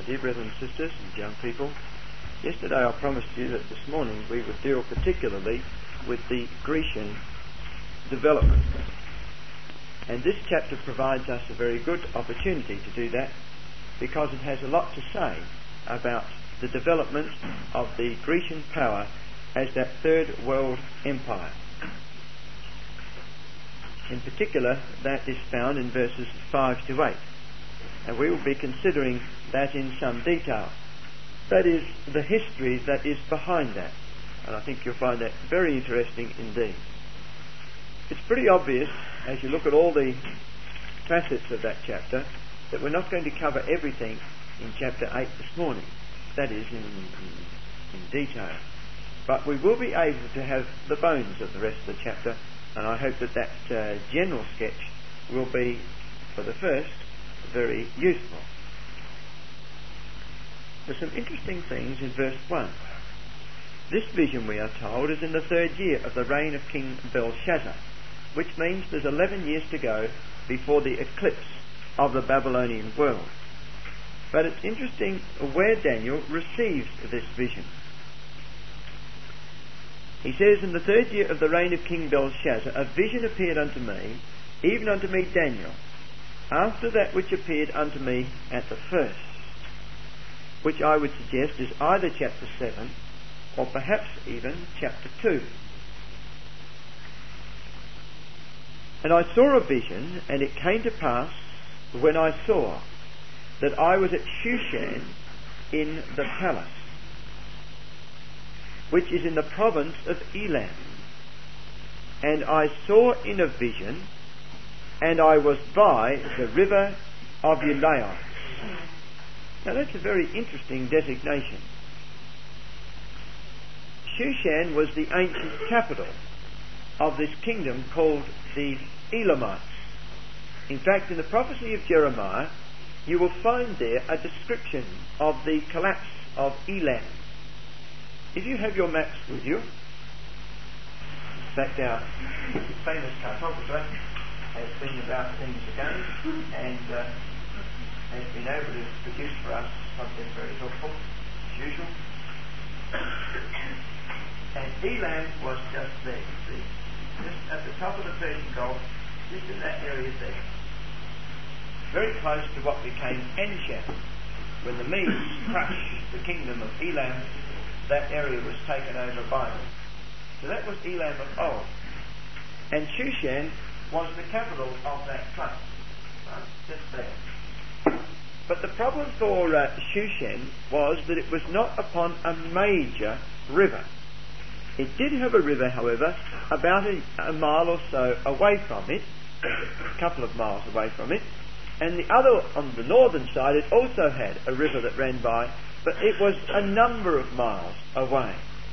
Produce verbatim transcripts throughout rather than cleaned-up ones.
dear brethren and sisters and young people, yesterday I promised you that this morning we would deal particularly with the Grecian development. And this chapter provides us a very good opportunity to do that, because it has a lot to say about the development of the Grecian power as that third world empire. In particular, that is found in verses five to eight. And we will be considering that in some detail. That is, the history that is behind that. And I think you'll find that very interesting indeed. It's pretty obvious, as you look at all the facets of that chapter, that we're not going to cover everything in chapter eight this morning. That is, in, in, in detail. But we will be able to have the bones of the rest of the chapter, and I hope that that uh, general sketch will be, for the first, very useful. There's some interesting things in verse one. This vision, we are told, is in the third year of the reign of King Belshazzar, which means there's eleven years to go before the eclipse of the Babylonian world. But it's interesting where Daniel receives this vision. He says, in the third year of the reign of King Belshazzar, a vision appeared unto me, even unto me Daniel, after that which appeared unto me at the first, which I would suggest is either chapter seven or perhaps even chapter two. And I saw a vision, and it came to pass, when I saw, that I was at Shushan in the palace, which is in the province of Elam. And I saw in a vision, and I was by the river of Ulai. Now that's a very interesting designation. Shushan was the ancient capital of this kingdom called the Elamites. In fact, in the prophecy of Jeremiah, you will find there a description of the collapse of Elam. If you have your maps with you, in fact our famous cartographer has been about things again and uh, has been able to produce for us something very helpful, as usual. And Elam was just there, you see, just at the top of the Persian Gulf, just in that area there. Very close to what became Anshan. When the Medes crushed the kingdom of Elam, that area was taken over by them. So that was Elam of old. And Shushan was the capital of that place. Right? Just there. But the problem for uh, Shushan was that it was not upon a major river. It did have a river, however, about a, a mile or so away from it, a couple of miles away from it, and the other, on the northern side, it also had a river that ran by, but it was a number of miles away.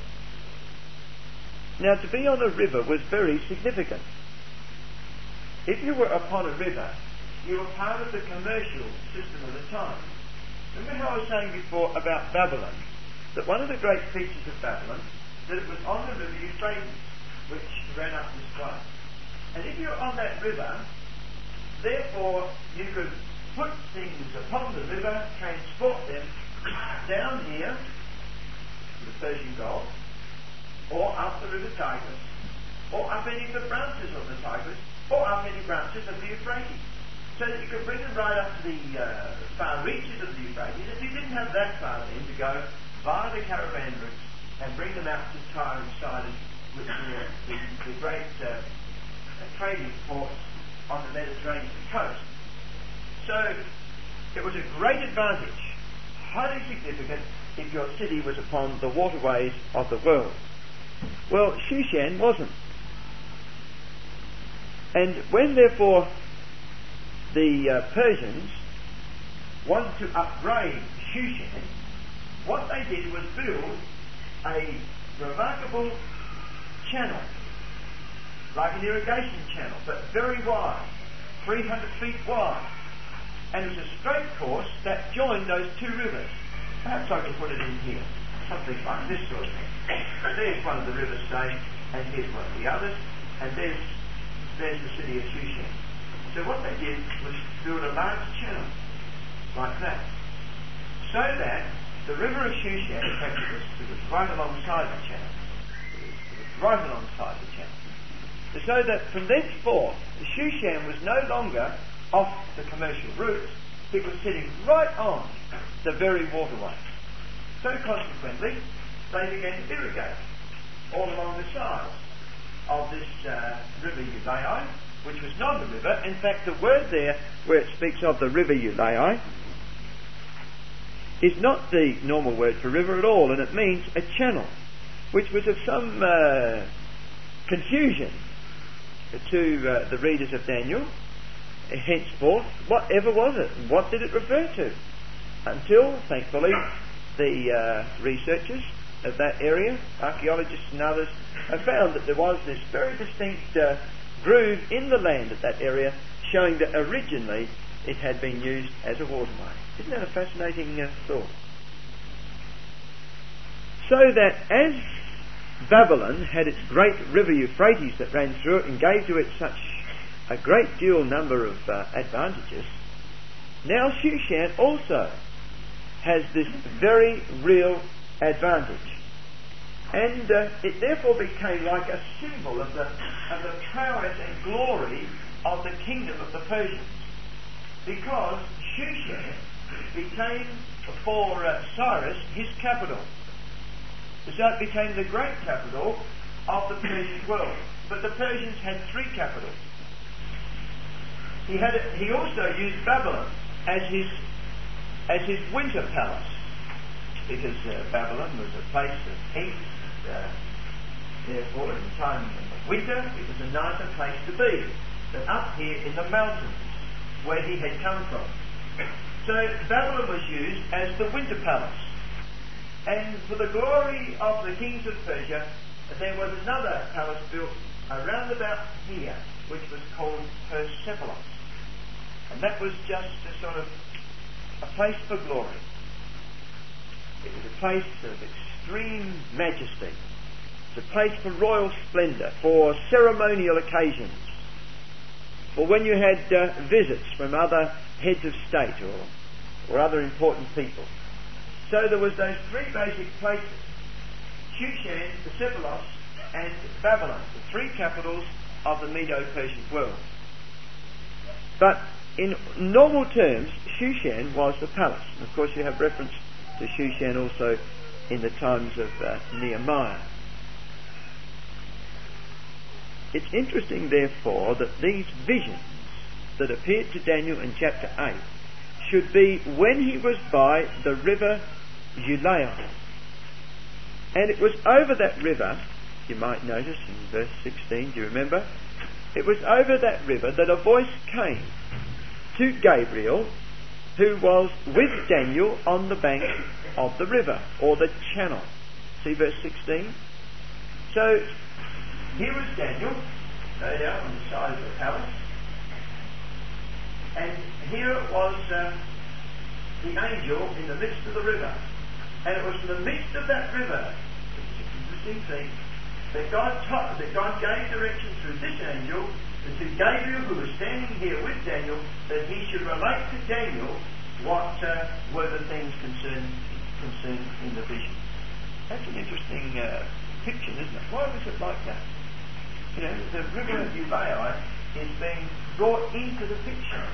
Now, to be on a river was very significant. If you were upon a river, you were part of the commercial system of the time. Remember how I was saying before about Babylon, that one of the great features of Babylon, that it was on the river Euphrates, which ran up this way. And if you're on that river, therefore you could put things upon the river, transport them down here to the Persian Gulf, or up the river Tigris, or up any of the branches of the Tigris, or up any branches of the Euphrates, so that you could bring them right up to the uh, far reaches of the Euphrates. If you didn't have that far then to go via the caravan routes and bring them out to Tyre and Sidon, which were the, the great uh, trading ports on the Mediterranean coast. So it was a great advantage, highly significant, if your city was upon the waterways of the world. Well, Shushan wasn't. And when therefore the uh, Persians wanted to upgrade Shushan, what they did was build a remarkable channel, like an irrigation channel, but very wide, three hundred feet wide. And it was a straight course that joined those two rivers. Perhaps I can put it in here, something like this sort of thing. There's one of the rivers saying, and here's one of the others, and there's, there's the city of Shushan. So what they did was build a large channel, like that, So that the river of Shushan, in fact it was, it was right alongside the channel. It was, it was right alongside the channel. So that from thenceforth, the Shushan was no longer off the commercial route, it was sitting right on the very waterway. So consequently, they began to irrigate all along the sides of this uh, river Ulai, which was not a river. In fact, the word there, where it speaks of the river Ulai, is not the normal word for river at all, and it means a channel, which was of some uh, confusion to uh, the readers of Daniel. Henceforth, whatever was it? What did it refer to? Until, thankfully, the uh, researchers of that area, archaeologists and others, have found that there was this very distinct uh, groove in the land at that area, showing that originally it had been used as a waterway. Isn't that a fascinating uh, thought? So that as Babylon had its great river Euphrates that ran through it and gave to it such a great deal number of uh, advantages, now Shushan also has this very real advantage. And uh, it therefore became like a symbol of the, of the prowess and glory of the kingdom of the Persians. Because Shushan became for uh, Cyrus his capital. So it became the great capital of the Persian world. But the Persians had three capitals. He had a, he also used Babylon as his as his winter palace, because uh, Babylon was a place of heat. Uh, therefore, in time of winter, it was a nicer place to be than up here in the mountains where he had come from. So Babylon was used as the winter palace. And for the glory of the kings of Persia, there was another palace built around about here, which was called Persepolis. And that was just a sort of a place for glory. It was a place of extreme majesty. It was a place for royal splendour, for ceremonial occasions, for when you had uh, visits from other heads of state or, or other important people. So there was those three basic places: Shushan, Persepolis, and Babylon, the three capitals of the Medo-Persian world. But in normal terms, Shushan was the palace. And of course you have reference to Shushan also in the times of uh, Nehemiah. It's interesting, therefore, that these visions that appeared to Daniel in chapter eight should be when he was by the river Ulai. And it was over that river, you might notice in verse sixteen, do you remember? It was over that river that a voice came to Gabriel, who was with Daniel on the bank of the river, or the channel. See verse sixteen? So, here was Daniel, no doubt, on the side of the palace. And here was uh, the angel in the midst of the river. And it was from the midst of that river, which is an interesting thing, that God taught, that God gave direction through this angel to Gabriel, who was standing here with Daniel, that he should relate to Daniel what uh, were the things concerned, concerned in the vision. That's an interesting uh, picture, isn't it? Why was it like that? You know, the river of Ulai is being brought into the picture.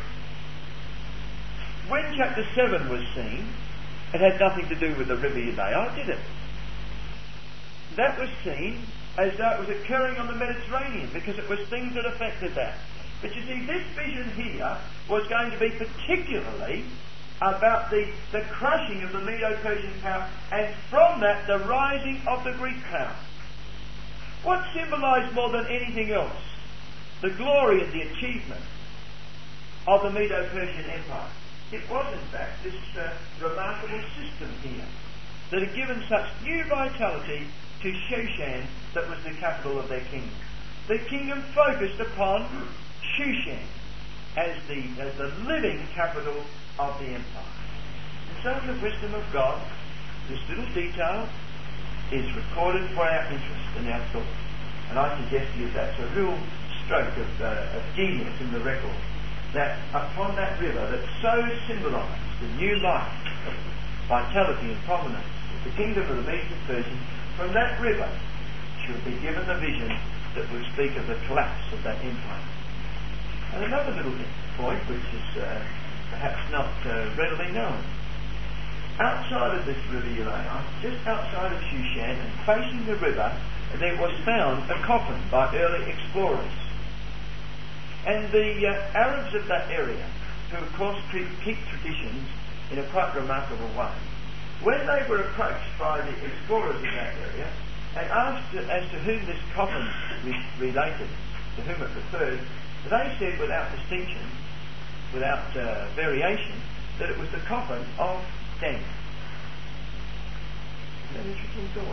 When chapter seven was seen, it had nothing to do with the river Ulai, did it? That was seen as though it was occurring on the Mediterranean, because it was things that affected that. But you see, this vision here was going to be particularly about the, the crushing of the Medo-Persian power, and from that the rising of the Greek power. What symbolised more than anything else the glory and the achievement of the Medo-Persian Empire? It was in fact this uh, remarkable system here that had given such new vitality to Shushan, that was the capital of their kingdom. The kingdom focused upon Shushan as the, as the living capital of the empire. And so in the wisdom of God, this little detail is recorded for our interest and our thought. And I suggest to you that's a real stroke of, uh, of genius in the record, that upon that river that so symbolised the new life vitality and prominence, the kingdom of the Medes and Persians, from that river should be given the vision that would speak of the collapse of that empire. And another little point, which is uh, perhaps not uh, readily known. Outside of this river Ulaia, just outside of Shushan and facing the river, there was found a coffin by early explorers. And the uh, Arabs of that area, who of course keep, keep traditions in a quite remarkable way, when they were approached by the explorers of that area and asked to, as to whom this coffin re- related, to whom it referred, they said without distinction, without uh, variation, that it was the coffin of Daniel. Isn't that interesting thought?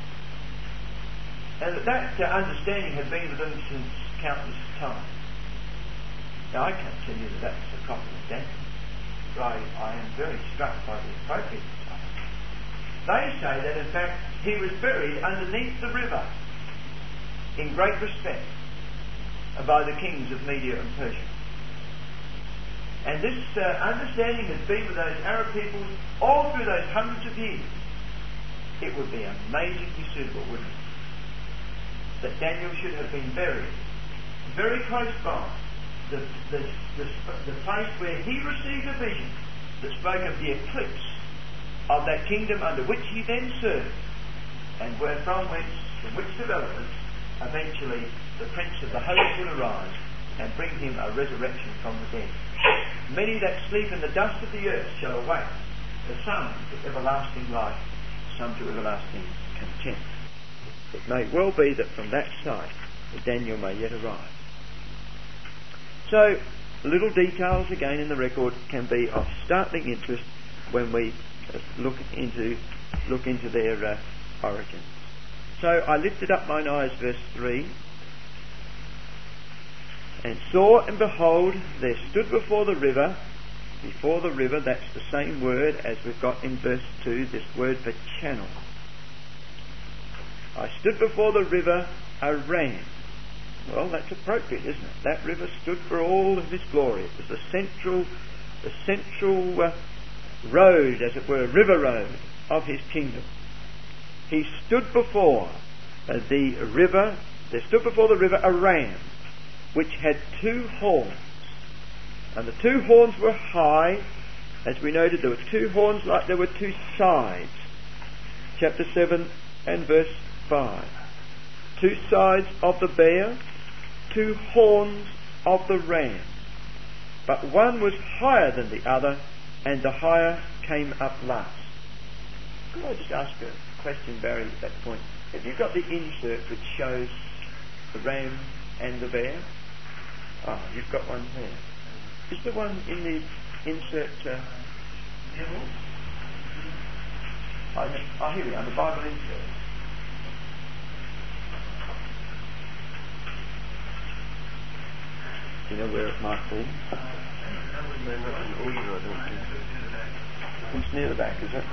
And that, that uh, understanding had been with them since countless times. Now, I can't tell you that that's the coffin of Daniel, but I, I am very struck by the appropriateness of it. They say that, in fact, he was buried underneath the river in great respect by the kings of Media and Persia. And this uh, understanding has been with those Arab peoples all through those hundreds of years. It would be amazingly suitable, wouldn't it, that Daniel should have been buried very close by the, the, the, the place where he received a vision that spoke of the eclipse of that kingdom under which he then served, and where from whence, from which developments, eventually the Prince of the Host will arise and bring him a resurrection from the dead. Many that sleep in the dust of the earth shall awake, the some to everlasting life, some to everlasting contempt. It may well be that from that side Daniel may yet arise. So, little details again in the record can be of startling interest when we look into look into their uh, origins. So I lifted up mine eyes, verse three, and saw, and behold, there stood before the river, before the river, that's the same word as we've got in verse two, this word for channel. I stood before the river a ram. Well, that's appropriate, isn't it? That river stood for all of his glory. It was the central, the central uh, road, as it were, river road of his kingdom. He stood before uh, the river, there stood before the river a ram, which had two horns. And the two horns were high, as we noted, there were two horns like there were two sides. Chapter seven and verse five. Two sides of the bear, two horns of the ram. But one was higher than the other, and the higher came up last. Could I just ask a question, Barry, at that point? Have you got the insert which shows the ram and the bear? Ah, oh, you've got one there. Is the one in the insert? Uh, I, oh, here we are, the Bible insert. Do you know where it might be? It's near the back, is it?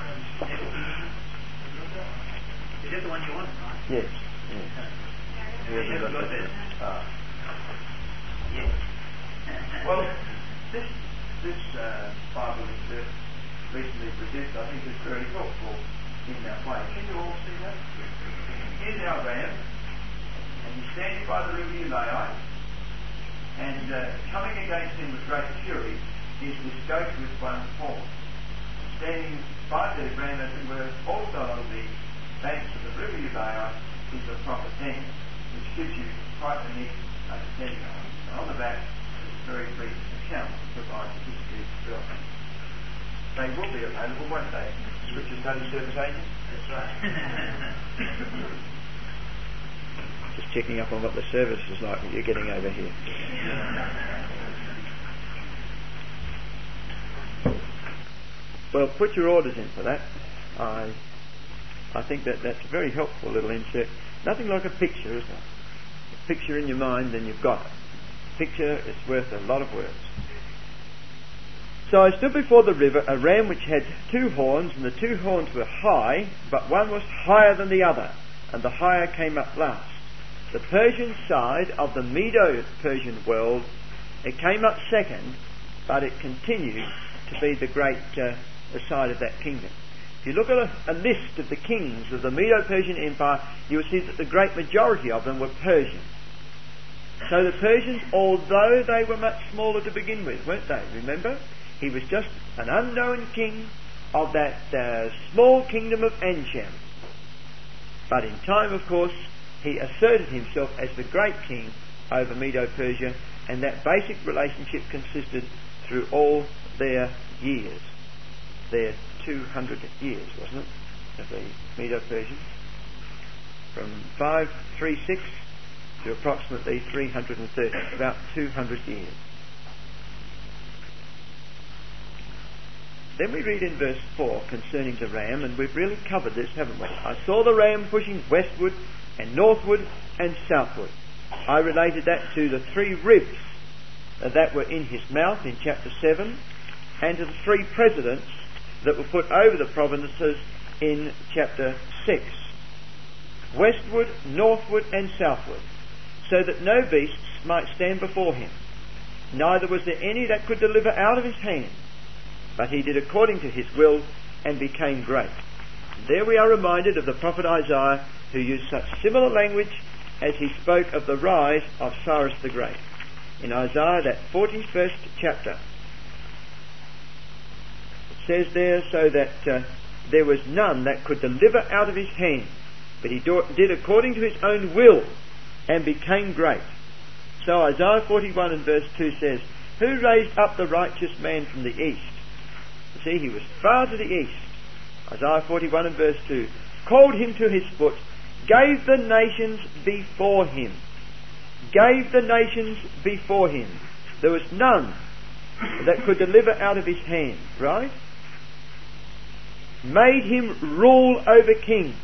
Is it the one you want? Yes. Yes. Yes. Got got ah. Yes. Well, this this uh, Bible insert recently produced, I think, is very helpful in that way. Can you all see that? Here's our ram, and he's standing by the river Ulaia, and uh, coming against him with great fury is this goat with one horn. Standing by the ram, as it were, also on the banks of the river Ulaia is the prophet Daniel, which gives you quite a neat understanding of it. And on the back is a very brief account that provides the history of the development. They will be available, won't they? Scripture Study Service agents? That's right. Just checking up on what the service is like that you're getting over here. Well, put your orders in for that. I I think that that's a very helpful little insert. Nothing like a picture, is it? A picture in your mind, then you've got it. A picture is worth a lot of words. So I stood before the river, a ram which had two horns, and the two horns were high, but one was higher than the other, and the higher came up last. The Persian side of the Medo-Persian world, it came up second, but it continued to be the great uh, the side of that kingdom. If you look at a, a list of the kings of the Medo-Persian Empire, you will see that the great majority of them were Persian. So the Persians, although they were much smaller to begin with, weren't they? Remember? He was just an unknown king of that uh, small kingdom of Anshan. But in time, of course, he asserted himself as the great king over Medo-Persia, and that basic relationship consisted through all their years. Their two hundred years, wasn't it, of the Medo-Persians? From five thirty-six to approximately three hundred thirty, about two hundred years. Then we read in verse four concerning the ram, and we've really covered this, haven't we? I saw the ram pushing westward and northward and southward. I related that to the three ribs that were in his mouth in chapter seven, and to the three presidents that were put over the provinces in chapter six. Westward, northward and southward, so that no beasts might stand before him. Neither was there any that could deliver out of his hand. But he did according to his will and became great. There we are reminded of the prophet Isaiah, who used such similar language as he spoke of the rise of Cyrus the Great. In Isaiah, that forty-first chapter, it says there, so that uh, there was none that could deliver out of his hand, but he do- did according to his own will and became great. So Isaiah forty-one and verse two says, who raised up the righteous man from the east? You see, he was far to the east. Isaiah forty-one and verse two, called him to his foot, gave the nations before him. Gave the nations before him. There was none that could deliver out of his hand, right? Made him rule over kings.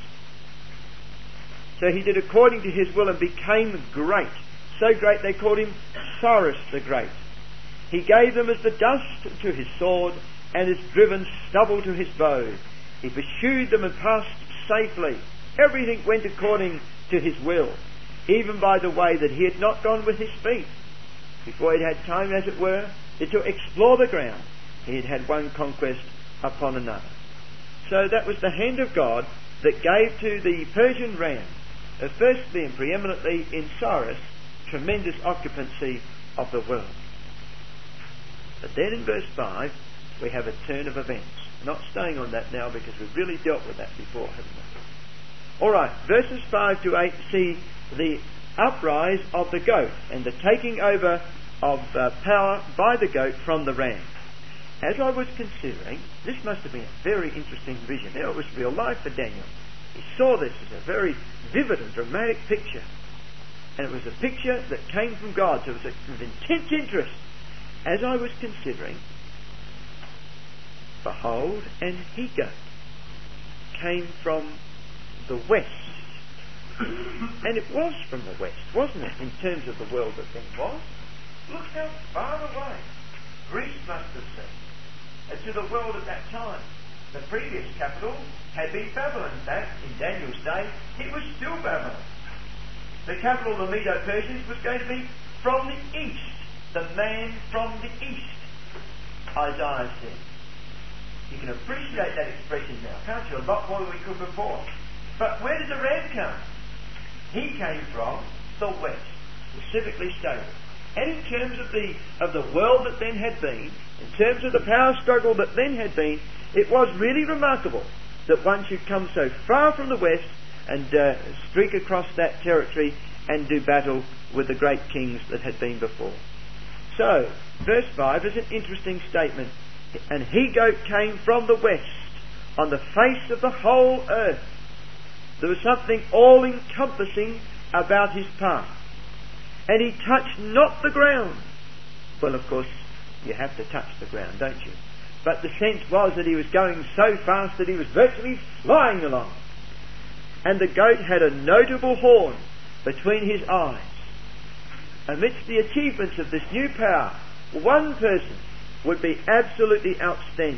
So he did according to his will and became great. So great they called him Cyrus the Great. He gave them as the dust to his sword, and as driven stubble to his bow. He pursued them and passed safely. Everything went according to his will, even by the way that he had not gone with his feet. Before he'd had time, as it were, to explore the ground, he had had one conquest upon another. So that was the hand of God that gave to the Persian ram, uh, firstly and preeminently in Cyrus, tremendous occupancy of the world. But then in verse five, we have a turn of events. Not staying on that now because we've really dealt with that before, haven't we? Alright, verses five to eight see the uprise of the goat and the taking over of uh, power by the goat from the ram. As I was considering, this must have been a very interesting vision. Now, it was real life for Daniel. He saw this as a very vivid and dramatic picture. And it was a picture that came from God, so it was of intense interest. As I was considering, behold, an he-goat came from the west. And it was from the west, wasn't it, in terms of the world that then was? Look how far away Greece must have seemed uh, to the world at that time. The previous capital had been Babylon. In fact, in Daniel's day, it was still Babylon. The capital of the Medo-Persians was going to be from the east. The man from the east, Isaiah said. You can appreciate that expression now, can't you? A lot more than we could before. But where did the ram come? He came from the west, specifically stated. And in terms of the of the world that then had been, in terms of the power struggle that then had been, it was really remarkable that one should come so far from the west and uh, streak across that territory and do battle with the great kings that had been before. So, verse five is an interesting statement. And he-goat came from the west, on the face of the whole earth. There was something all-encompassing about his path. And he touched not the ground. Well, of course, you have to touch the ground, don't you? But the sense was that he was going so fast that he was virtually flying along. And the goat had a notable horn between his eyes. Amidst the achievements of this new power, one person would be absolutely outstanding.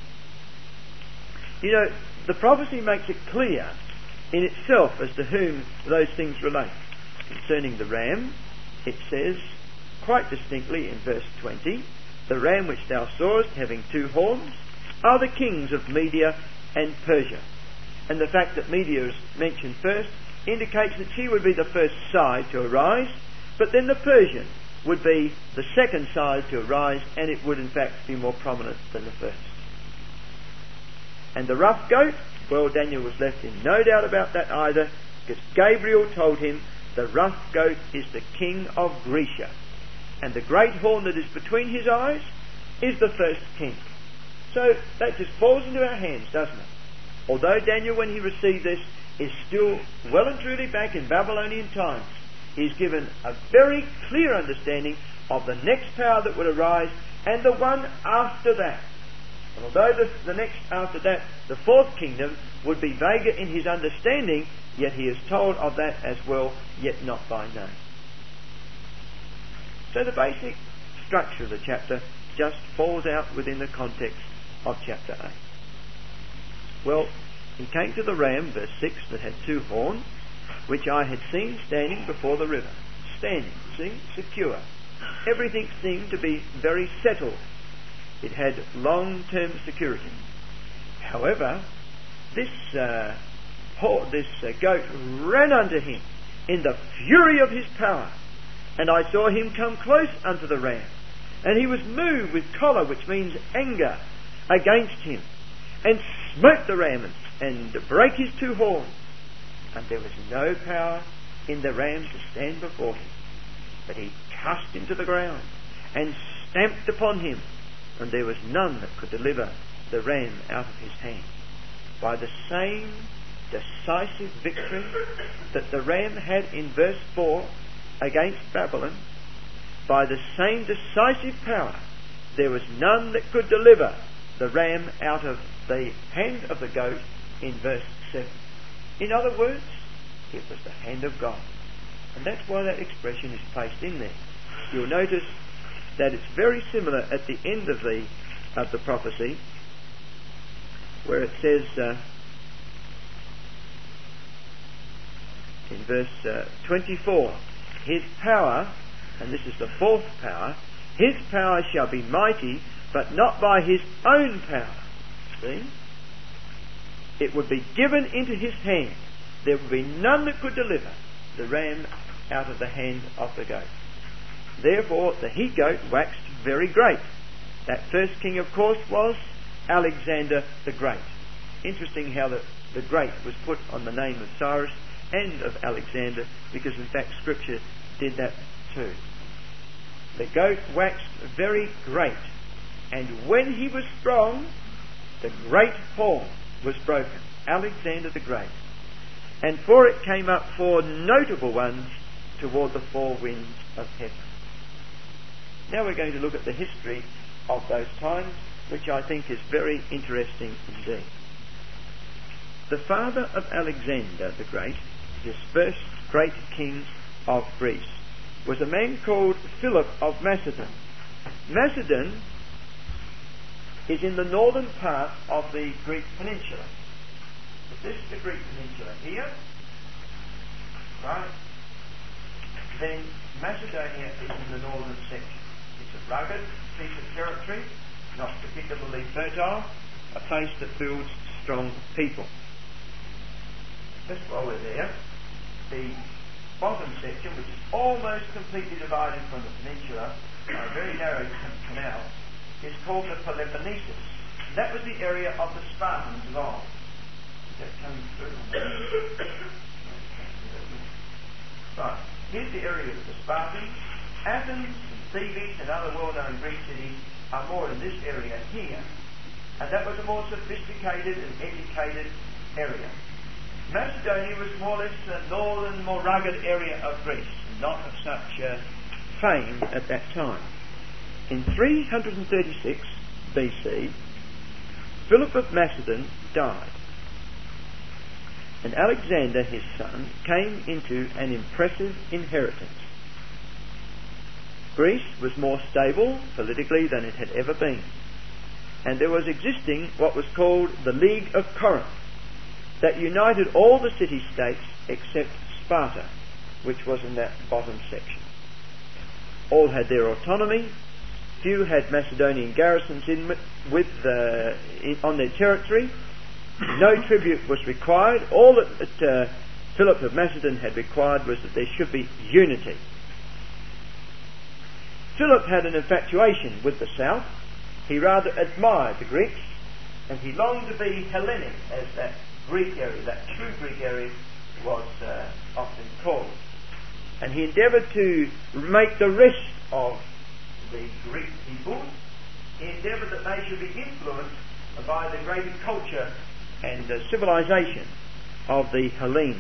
You know, the prophecy makes it clear in itself as to whom those things relate. Concerning the ram, it says quite distinctly in verse twenty, the ram which thou sawest having two horns are the kings of Media and Persia. And the fact that Media is mentioned first indicates that she would be the first side to arise, but then the Persian would be the second side to arise, and it would in fact be more prominent than the first. And the rough goat, well, Daniel was left in no doubt about that either, because Gabriel told him the rough goat is the king of Grecia, and the great horn that is between his eyes is the first king. So that just falls into our hands, doesn't it? Although Daniel, when he received this, is still well and truly back in Babylonian times, he's given a very clear understanding of the next power that would arise and the one after that. And although the, the next after that, the fourth kingdom, would be vaguer in his understanding, yet he is told of that as well, yet not by name. So the basic structure of the chapter just falls out within the context of chapter eight. Well, he came to the ram, verse six, that had two horns, which I had seen standing before the river. Standing, see, secure. Everything seemed to be very settled. It had long-term security. However, this uh, ho- this uh, goat ran unto him in the fury of his power, and I saw him come close unto the ram, and he was moved with choler, which means anger, against him, and smote the ram and brake his two horns. And there was no power in the ram to stand before him, but he cast him to the ground and stamped upon him, and there was none that could deliver the ram out of his hand. By the same decisive victory that the ram had in verse four against Babylon, by the same decisive power there was none that could deliver the ram out of the hand of the goat in verse seven. In other words, it was the hand of God. And that's why that expression is placed in there. You'll notice that it's very similar at the end of the of the prophecy, where it says uh, in verse uh, twenty-four, his power, and this is the fourth power, his power shall be mighty, but not by his own power. See? It would be given into his hand. There would be none that could deliver the ram out of the hand of the goat. Therefore the he-goat waxed very great. That first king, of course, was Alexander the Great. Interesting how the, the Great was put on the name of Cyrus and of Alexander, because in fact Scripture did that too. The goat waxed very great, and when he was strong, the great horn was broken. Alexander the Great. And for it came up four notable ones toward the four winds of heaven. Now we're going to look at the history of those times, which I think is very interesting indeed. The father of Alexander the Great, his first great king of Greece, was a man called Philip of Macedon. Macedon is in the northern part of the Greek peninsula. If this is the Greek peninsula here, right, then Macedonia is in the northern section. It's a rugged piece of territory, not particularly fertile, a place that builds strong people. Just while we're there, the bottom section, which is almost completely divided from the peninsula by a very narrow canal, is called the Peloponnesus. That was the area of the Spartans of old. Is that coming through? Right. Here's the area of the Spartans. Athens, Thebes, and other well-known Greek cities are more in this area here. And that was a more sophisticated and educated area. Macedonia was more or less a northern, more rugged area of Greece, not of such uh, fame at that time. In three hundred thirty-six B C, Philip of Macedon died, and Alexander, his son, came into an impressive inheritance. Greece was more stable politically than it had ever been, and there was existing what was called the League of Corinth, that united all the city-states except Sparta, which was in that bottom section. All had their autonomy. Few had Macedonian garrisons in with uh, in, on their territory, No tribute was required. All that, that uh, Philip of Macedon had required was that there should be unity. Philip had an infatuation with the south. He rather admired the Greeks, and he longed to be Hellenic, as that Greek area, that true Greek area, was uh, often called. And he endeavoured to make the rest of the Greek people, he endeavoured that they should be influenced by the greater culture and uh, civilization of the Hellenes.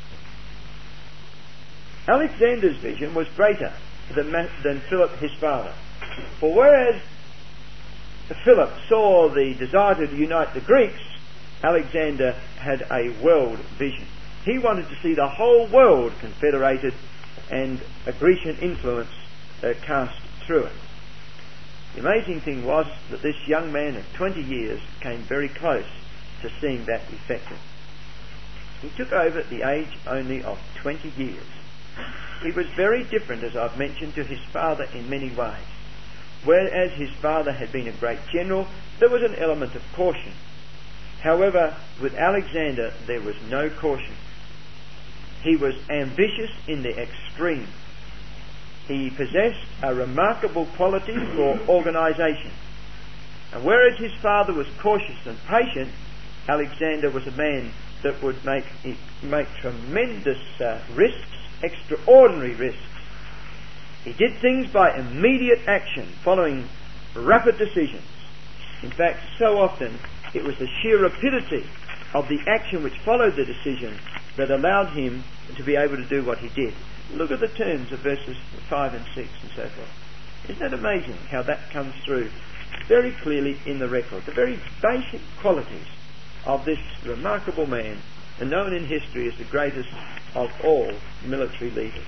Alexander's vision was greater than, than Philip his father. For whereas Philip saw the desire to unite the Greeks, Alexander had a world vision. He wanted to see the whole world confederated and a Grecian influence uh, cast through it. The amazing thing was that this young man of twenty years came very close to seeing that effected. He took over at the age only of twenty years. He was very different, as I've mentioned, to his father in many ways. Whereas his father had been a great general, there was an element of caution. However, with Alexander there was no caution. He was ambitious in the extreme. He possessed a remarkable quality for organisation. And whereas his father was cautious and patient, Alexander was a man that would make, make tremendous uh, risks, extraordinary risks. He did things by immediate action, following rapid decisions. In fact, so often it was the sheer rapidity of the action which followed the decision that allowed him to be able to do what he did. Look at the terms of verses five and six and so forth. Isn't that amazing how that comes through very clearly in the record? The very basic qualities of this remarkable man, and known in history as the greatest of all military leaders.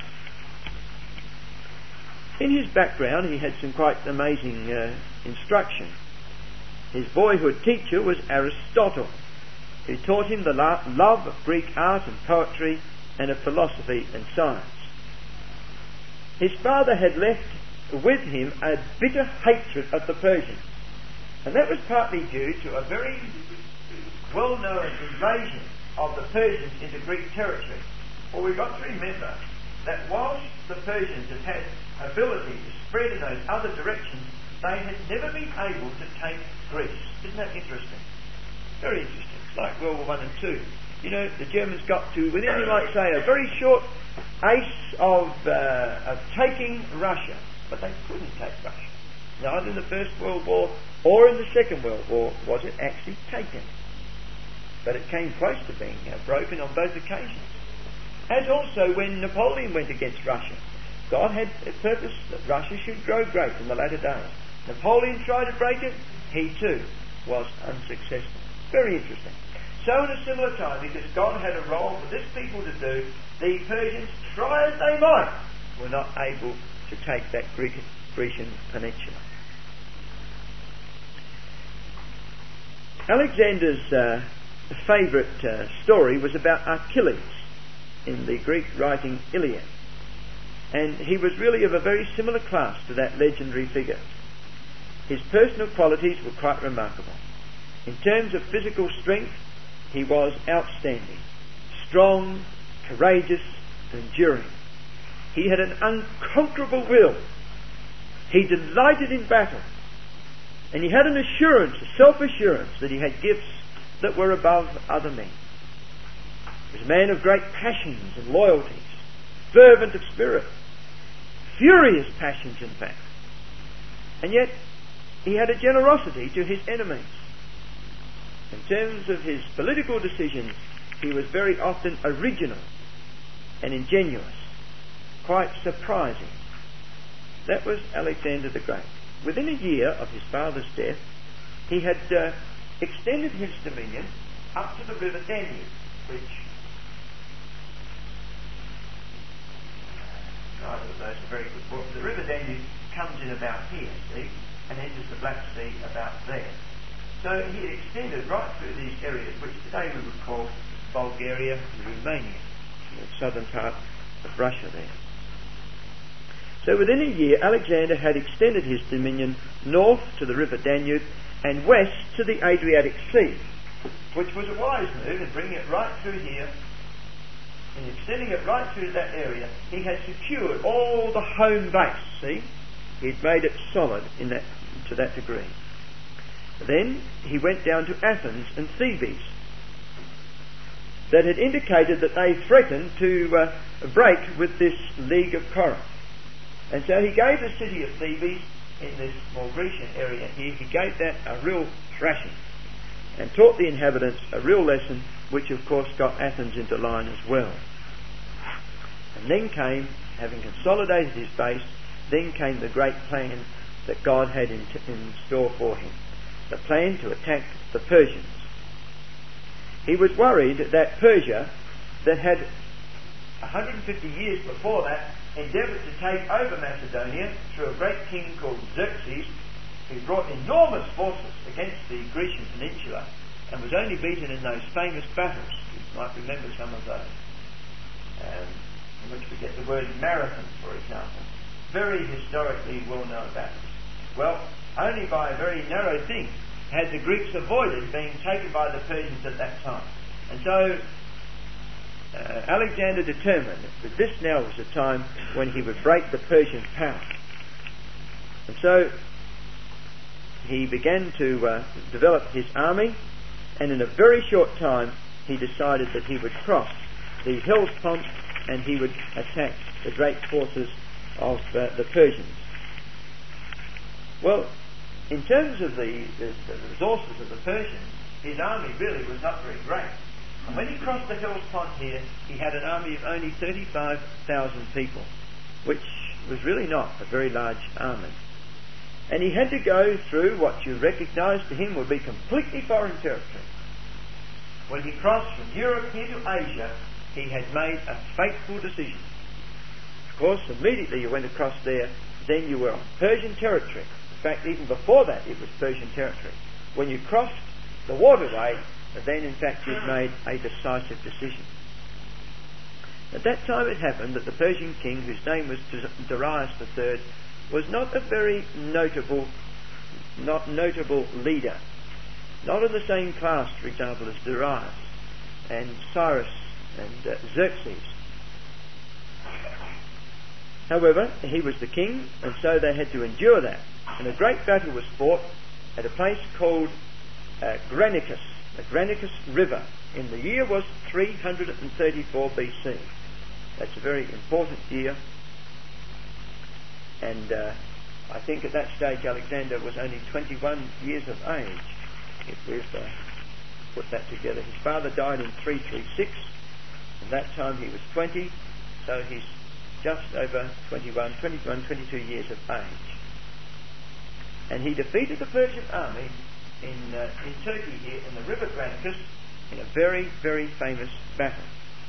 In his background he had some quite amazing uh, instruction. His boyhood teacher was Aristotle, who taught him the la- love of Greek art and poetry and of philosophy and science. His father had left with him a bitter hatred of the Persians, and that was partly due to a very well-known invasion of the Persians into Greek territory. For we've got to remember that whilst the Persians had had ability to spread in those other directions, they had never been able to take Greece. Isn't that interesting? Very interesting. It's like World War One and Two. You know, the Germans got to within, you might say, a very short ace of, uh, of taking Russia, but they couldn't take Russia. Neither in the First World War or in the Second World War was it actually taken. But it came close to being uh, broken on both occasions. As also when Napoleon went against Russia. God had a purpose that Russia should grow great in the latter days. Napoleon tried to break it, he too was unsuccessful. Very interesting. So in a similar time, because God had a role for this people to do, the Persians, try as they might, were not able to take that Greek, Grecian peninsula. Alexander's uh, favourite uh, story was about Achilles in the Greek writing Iliad. And he was really of a very similar class to that legendary figure. His personal qualities were quite remarkable. In terms of physical strength, he was outstanding. Strong, courageous, enduring. He had an unconquerable will. He delighted in battle. And he had an assurance, a self-assurance, that he had gifts that were above other men. He was a man of great passions and loyalties, fervent of spirit, furious passions in fact. And yet he had a generosity to his enemies. In terms of his political decisions, he was very often original and ingenuous, quite surprising. That was Alexander the Great. Within a year of his father's death, he had uh, extended his dominion up to the river Danube, which neither of those are very good books. The river Danube comes in about here, see, and enters the Black Sea about there. So he had extended right through these areas, which today we would call Bulgaria and Romania, the southern part of Russia there. So within a year, Alexander had extended his dominion north to the river Danube and west to the Adriatic Sea. which was a wise move in bringing it right through here, in extending it right through that area. He had secured all the home base, see? He'd made it solid in that, to that degree. Then he went down to Athens and Thebes, that had indicated that they threatened to uh, break with this League of Corinth. And so he gave the city of Thebes, in this more Grecian area here, he gave that a real thrashing, and taught the inhabitants a real lesson, which of course got Athens into line as well. And then came, having consolidated his base, then came the great plan that God had in, t- in store for him, the plan to attack the Persians. He was worried that Persia, that had one hundred fifty years before that endeavoured to take over Macedonia through a great king called Xerxes, who brought enormous forces against the Grecian peninsula and was only beaten in those famous battles. You might remember some of those, um, in which we get the word marathon, for example. Very historically well-known battles. Well, only by a very narrow thing had the Greeks avoided being taken by the Persians at that time. And so uh, Alexander determined that this now was the time when he would break the Persian power. And so he began to uh, develop his army, and in a very short time he decided that he would cross the Hellespont and he would attack the great forces of uh, the Persians. Well, in terms of the, the, the resources of the Persians, his army really was not very great. And when he crossed the Hellespont here, he had an army of only thirty-five thousand people, which was really not a very large army. And he had to go through what you recognise to him would be completely foreign territory. When he crossed from Europe here to Asia, he had made a fateful decision. Of course, immediately you went across there, then you were on Persian territory. In fact, even before that, it was Persian territory. When you crossed the waterway, then in fact you'd made a decisive decision. At that time it happened that the Persian king, whose name was Darius the Third, was not a very notable, not notable leader. Not in the same class, for example, as Darius and Cyrus and uh, Xerxes. However, he was the king, and so they had to endure that. And a great battle was fought at a place called uh, Granicus, the Granicus River. In the year was three hundred thirty-four B C. That's a very important year. And uh, I think at that stage Alexander was only twenty-one years of age, if we've uh, put that together. His father died in three thirty-six, and that time he was twenty, so he's just over twenty-one, twenty-one, twenty-two years of age. And he defeated the Persian army in, uh, in Turkey here, in the river Granicus, in a very, very famous battle.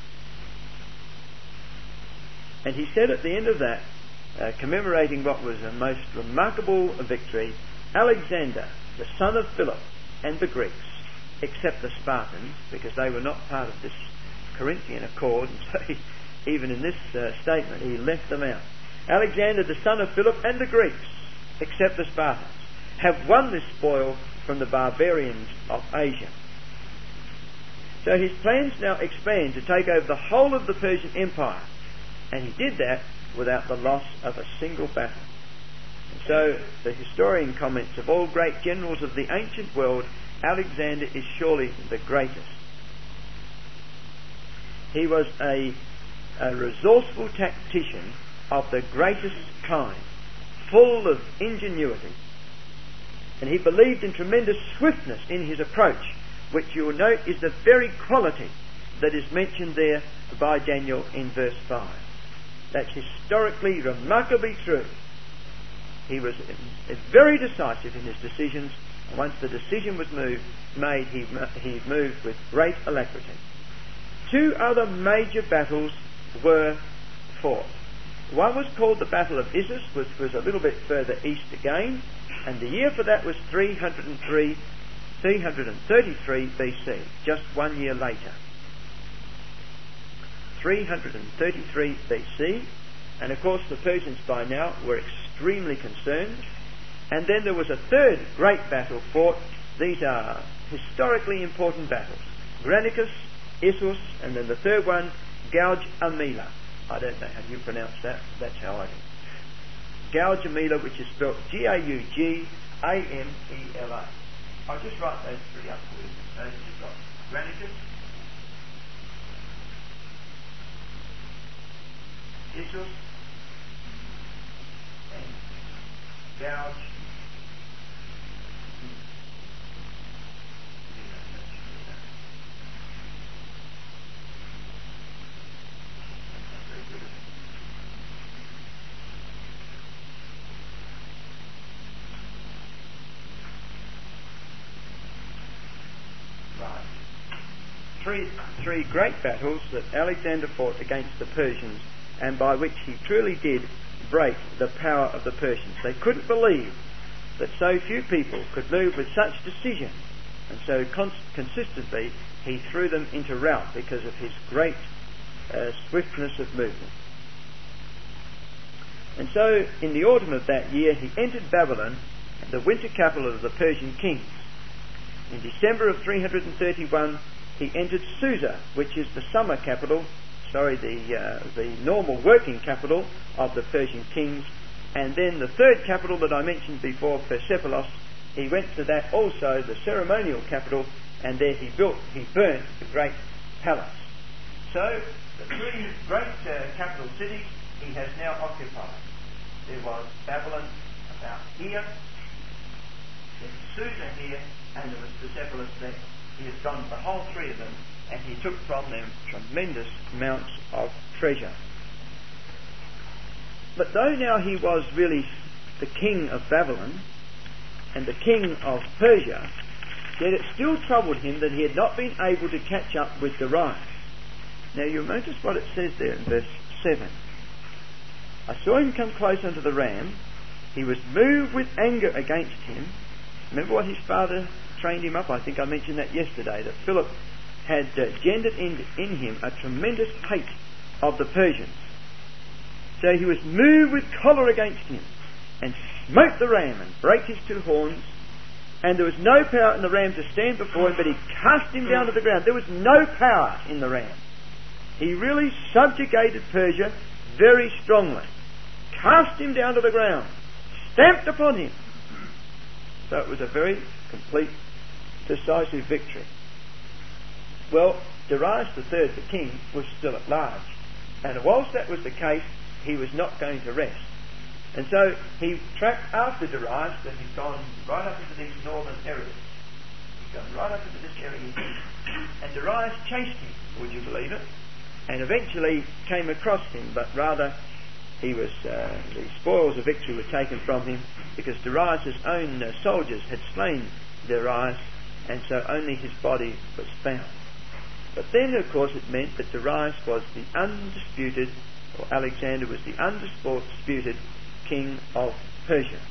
And he said at the end of that, uh, commemorating what was a most remarkable victory, Alexander, the son of Philip, and the Greeks, except the Spartans, because they were not part of this Corinthian accord, and so he, even in this uh, statement he left them out. Alexander, the son of Philip, and the Greeks, except the Spartans, have won this spoil from the barbarians of Asia. So his plans now expand to take over the whole of the Persian Empire, and he did that without the loss of a single battle. And so the historian comments, of all great generals of the ancient world, Alexander is surely the greatest. He was a, a resourceful tactician of the greatest kind, full of ingenuity, and he believed in tremendous swiftness in his approach, which you will note is the very quality that is mentioned there by Daniel in verse five. That's historically remarkably true. He was very decisive in his decisions, and once the decision was moved, made, he, he moved with great alacrity. Two other major battles were fought. One was called the Battle of Issus, which was a little bit further east again, and the year for that was three hundred three, three hundred thirty-three B C, just one year later. three hundred thirty-three B C, and of course the Persians by now were extremely concerned. And then there was a third great battle fought These are historically important battles. Granicus, Issus, and then the third one, Gauge Amila. I don't know how you pronounce that, that's how I do. Gauge Amila, which is spelled G A U G A M E L A. I'll just write those three up for you. So you've got Granicus, Issus, and Gauge. Three, three great battles that Alexander fought against the Persians, and by which he truly did break the power of the Persians. They couldn't believe that so few people could move with such decision, and so cons- consistently he threw them into rout because of his great uh, swiftness of movement. And so in the autumn of that year he entered Babylon, the winter capital of the Persian kings. In December of three hundred thirty-one he entered Susa, which is the summer capital, sorry, the uh, the normal working capital of the Persian kings. And then the third capital that I mentioned before, Persepolis, he went to that also, the ceremonial capital, and there he built, he burnt the great palace. So the three great uh, capital cities he has now occupied. There was Babylon about here, then Susa here, and there was Persepolis there. He has gone the whole three of them, and he took from them tremendous amounts of treasure. But though now he was really the king of Babylon and the king of Persia, yet it still troubled him that he had not been able to catch up with Darius. Now you'll notice what it says there in verse seven. I saw him come close unto the ram. He was moved with anger against him. Remember what his father trained him up? I think I mentioned that yesterday, that Philip had uh, gendered in, in him a tremendous hate of the Persians. So he was moved with choler against him, and smote the ram, and brake his two horns, and there was no power in the ram to stand before him, but he cast him down to the ground. There was no power in the ram. He really subjugated Persia very strongly, cast him down to the ground, stamped upon him. So it was a very complete, decisive victory. Well, Darius the third, the king, was still at large, and whilst that was the case, he was not going to rest. And so he tracked after Darius, that he'd gone right up into these northern areas. He'd gone right up into this area here. And Darius chased him, would you believe it? And eventually came across him, but rather he was uh, the spoils of victory were taken from him, because Darius' own uh, soldiers had slain Darius, and so only his body was found. But then, of course, it meant that Darius was the undisputed, or Alexander was the undisputed king of Persia.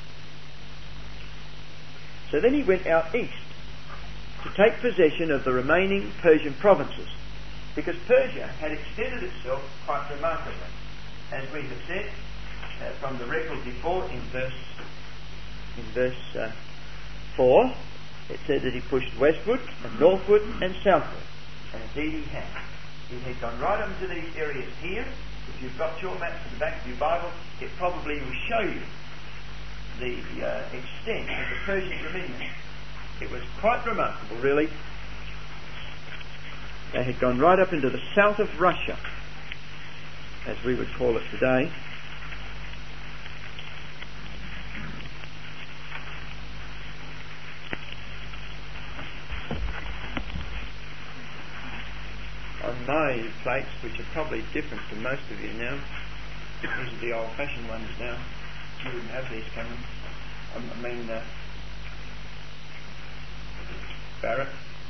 So then he went out east to take possession of the remaining Persian provinces, because Persia had extended itself quite remarkably. As we have said uh, from the record before in verse in verse uh, four, it said that he pushed westward and northward and southward, and indeed he had. He had gone right up into these areas here. If you've got your maps in the back of your Bible, it probably will show you the uh, extent of the Persian dominion. It was quite remarkable, really. They had gone right up into the south of Russia, as we would call it today. On my plates, which are probably different to most of you now, these are the old-fashioned ones now. You wouldn't have these coming. I mean, uh, Barrett.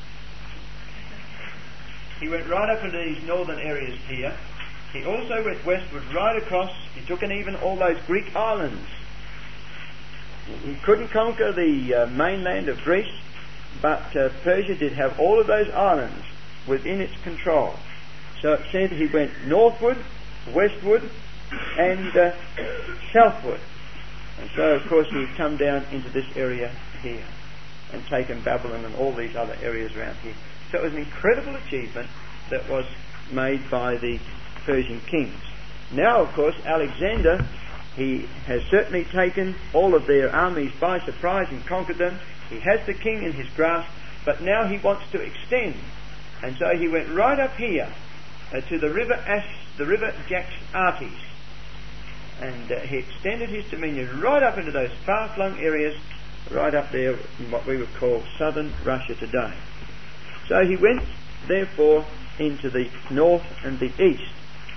He went right up into these northern areas here. He also went westward right across. He took in even all those Greek islands. He couldn't conquer the uh, mainland of Greece, but uh, Persia did have all of those islands within its control. So it said he went northward, westward, and uh, southward. And so, of course, he'd come down into this area here. and taken Babylon and all these other areas around here. So it was an incredible achievement that was made by the Persian kings. Now, of course, Alexander, he has certainly taken all of their armies by surprise and conquered them. He has the king in his grasp, but now he wants to extend. And so he went right up here uh, to the river Ash, the river Jaxartes. And uh, he extended his dominion right up into those far-flung areas, right up there in what we would call southern Russia today. So he went, therefore, into the north and the east.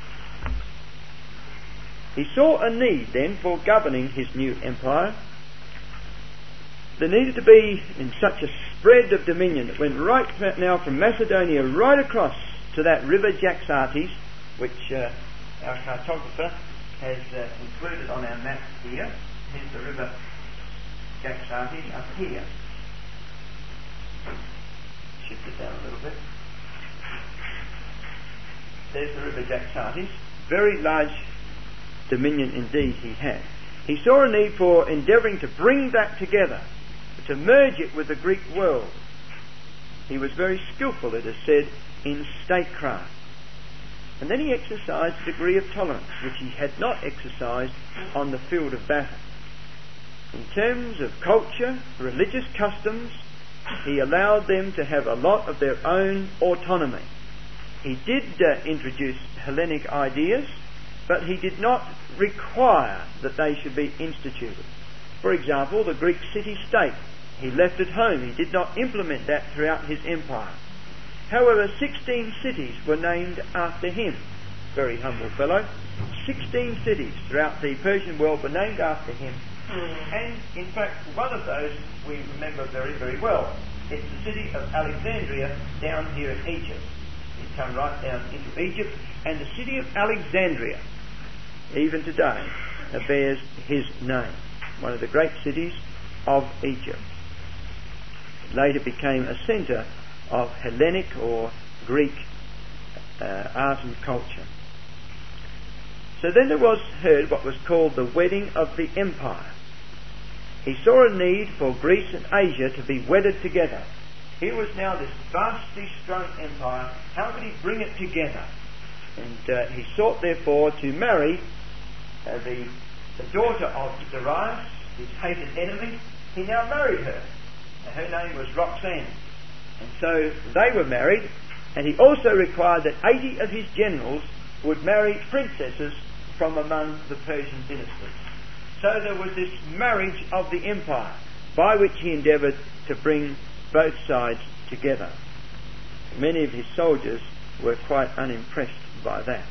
He saw a need then for governing his new empire. There needed to be in such a spread of dominion that went right now from Macedonia right across to that river Jaxartes, which uh, our cartographer has uh, included on our map here. Here's the river Jaxartes up here. Shift it down a little bit. There's the river Jaxartes. Very large dominion indeed he had. He saw a need for endeavouring to bring that together, to merge it with the Greek world. He was very skillful, it is said, in statecraft. And then he exercised a degree of tolerance which he had not exercised on the field of battle. In terms of culture, religious customs, he allowed them to have a lot of their own autonomy. He did uh, introduce Hellenic ideas, but he did not require that they should be instituted. For example, the Greek city-state, he left at home. He did not implement that throughout his empire. However, sixteen cities were named after him. Very humble fellow. Sixteen cities throughout the Persian world were named after him. And, in fact, one of those we remember very, very well. It's the city of Alexandria down here in Egypt. You come right down into Egypt, and the city of Alexandria, even today, bears his name. One of the great cities of Egypt. It later became a centre of Hellenic or Greek uh, art and culture. So then there was heard what was called the wedding of the empire. He saw a need for Greece and Asia to be wedded together. Here was now this vastly strong empire. How could he bring it together? And uh, he sought therefore to marry uh, the, the daughter of Darius, his hated enemy. He now married her. Her name was Roxanne. And so they were married, and he also required that eighty of his generals would marry princesses from among the Persian dynasty. So there was this marriage of the empire by which he endeavoured to bring both sides together. Many of his soldiers were quite unimpressed by that.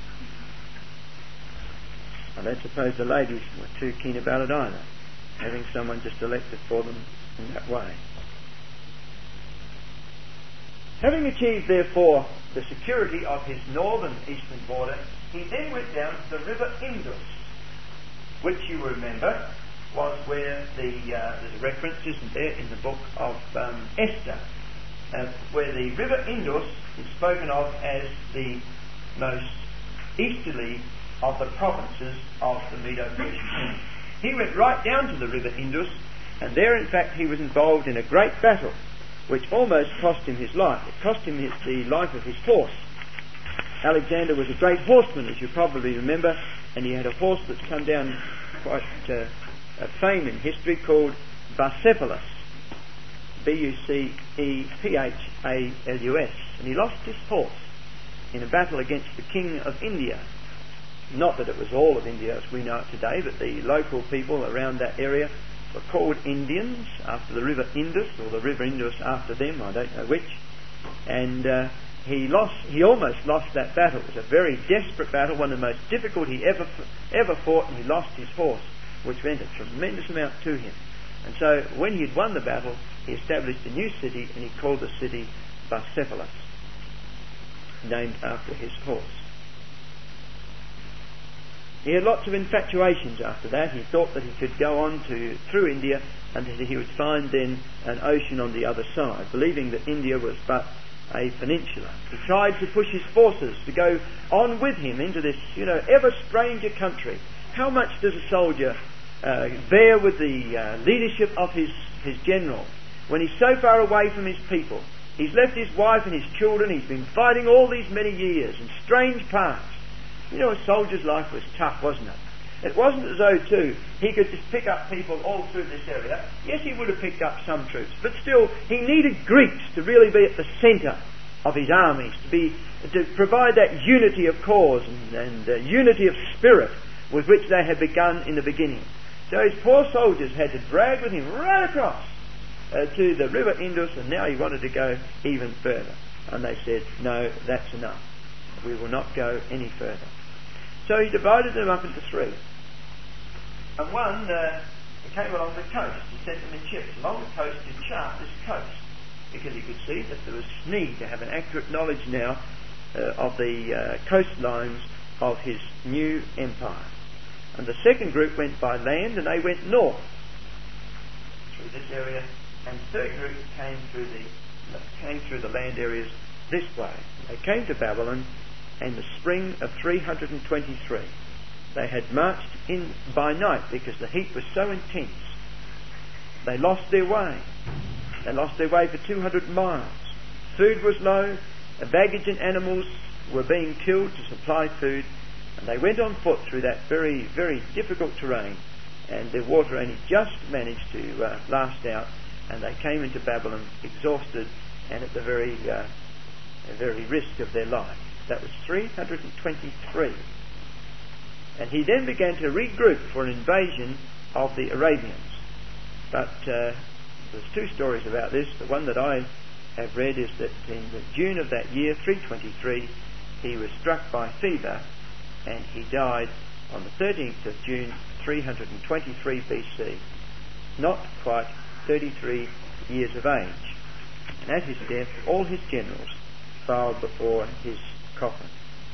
I don't suppose the ladies were too keen about it either, having someone just elected for them in that way. Having achieved, therefore, the security of his northern eastern border, he then went down to the river Indus, which you remember was where the uh, there's a reference, isn't there, in the book of um, Esther, uh, where the river Indus is spoken of as the most easterly of the provinces of the Medo-Persian Kingdom. He went right down to the river Indus, and there, in fact, he was involved in a great battle, which almost cost him his life. It cost him his, the life of his horse. Alexander was a great horseman, as you probably remember, and he had a horse that's come down quite uh, a fame in history called Bucephalus, B U C E P H A L U S, and he lost his horse in a battle against the king of India. Not that it was all of India as we know it today, but the local people around that area were called Indians after the river Indus, or the river Indus after them, I don't know which. And uh, he lost, he almost lost that battle. It was a very desperate battle, one of the most difficult he ever ever fought, and he lost his horse, which meant a tremendous amount to him. And so when he had won the battle, he established a new city, and he called the city Bucephalus, named after his horse. He had lots of infatuations after that. He thought that he could go on to through India and that he would find then an ocean on the other side, believing that India was but a peninsula. He tried to push his forces to go on with him into this, you know, ever stranger country. How much does a soldier uh, bear with the uh, leadership of his, his general? when he's so far away from his people. He's left his wife and his children. He's been fighting all these many years in strange parts. You know, a soldier's life was tough, wasn't it? It wasn't as though, too, he could just pick up people all through this area. Yes, he would have picked up some troops, but still, he needed Greeks to really be at the centre of his armies, to be to provide that unity of cause and, and uh, unity of spirit with which they had begun in the beginning. So his poor soldiers had to drag with him right across uh, to the river Indus, and now he wanted to go even further. And they said, no, that's enough. We will not go any further. So he divided them up into three. And one uh, came along the coast. He sent them in ships along the coast to chart this coast, because he could see that there was need to have an accurate knowledge now uh, of the uh, coastlines of his new empire. And the second group went by land, and they went north through this area, and the third group came through the came through the land areas this way. They came to Babylon in the spring of three hundred twenty-three. They had marched in by night because the heat was so intense. They lost their way. They lost their way for two hundred miles. Food was low. The baggage and animals were being killed to supply food. And they went on foot through that very, very difficult terrain. And their water only just managed to uh, last out. And they came into Babylon exhausted and at the very, uh, very risk of their life. That was three hundred twenty-three. And he then began to regroup for an invasion of the Arabians. But uh, there's two stories about this. The one that I have read is that in June of that year, three twenty-three, he was struck by fever and he died on the thirteenth of June, three hundred twenty-three B C, not quite thirty-three years of age. And at his death, all his generals filed before his coffin.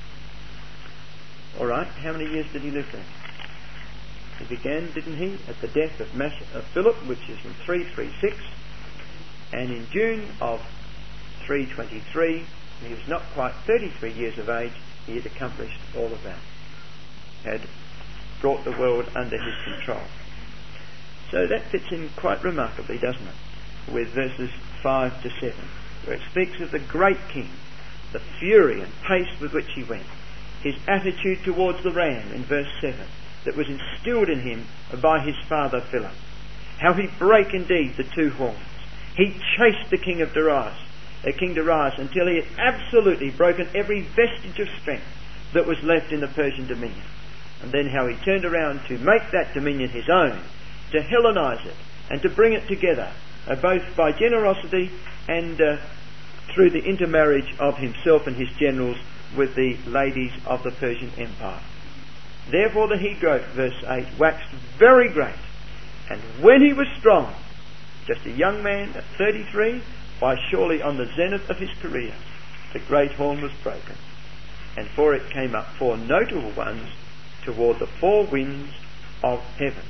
All right, how many years did he live there? He began, didn't he, at the death of, Mas- of Philip, which is in three thirty-six, and in June of three twenty-three, he was not quite thirty-three years of age, he had accomplished all of that, had brought the world under his control. So that fits in quite remarkably, doesn't it, with verses five to seven, where it speaks of the great king, the fury and pace with which he went, his attitude towards the ram in verse seven, that was instilled in him by his father Philip. How he brake indeed the two horns. He chased the king of Darius, uh, King Darius, until he had absolutely broken every vestige of strength that was left in the Persian dominion. And then how he turned around to make that dominion his own, to Hellenize it, and to bring it together, uh, both by generosity and uh, through the intermarriage of himself and his generals with the ladies of the Persian Empire. Therefore the he growth, verse eight, waxed very great, and when he was strong, just a young man at thirty-three, why surely on the zenith of his career, the great horn was broken, and for it came up four notable ones toward the four winds of heaven.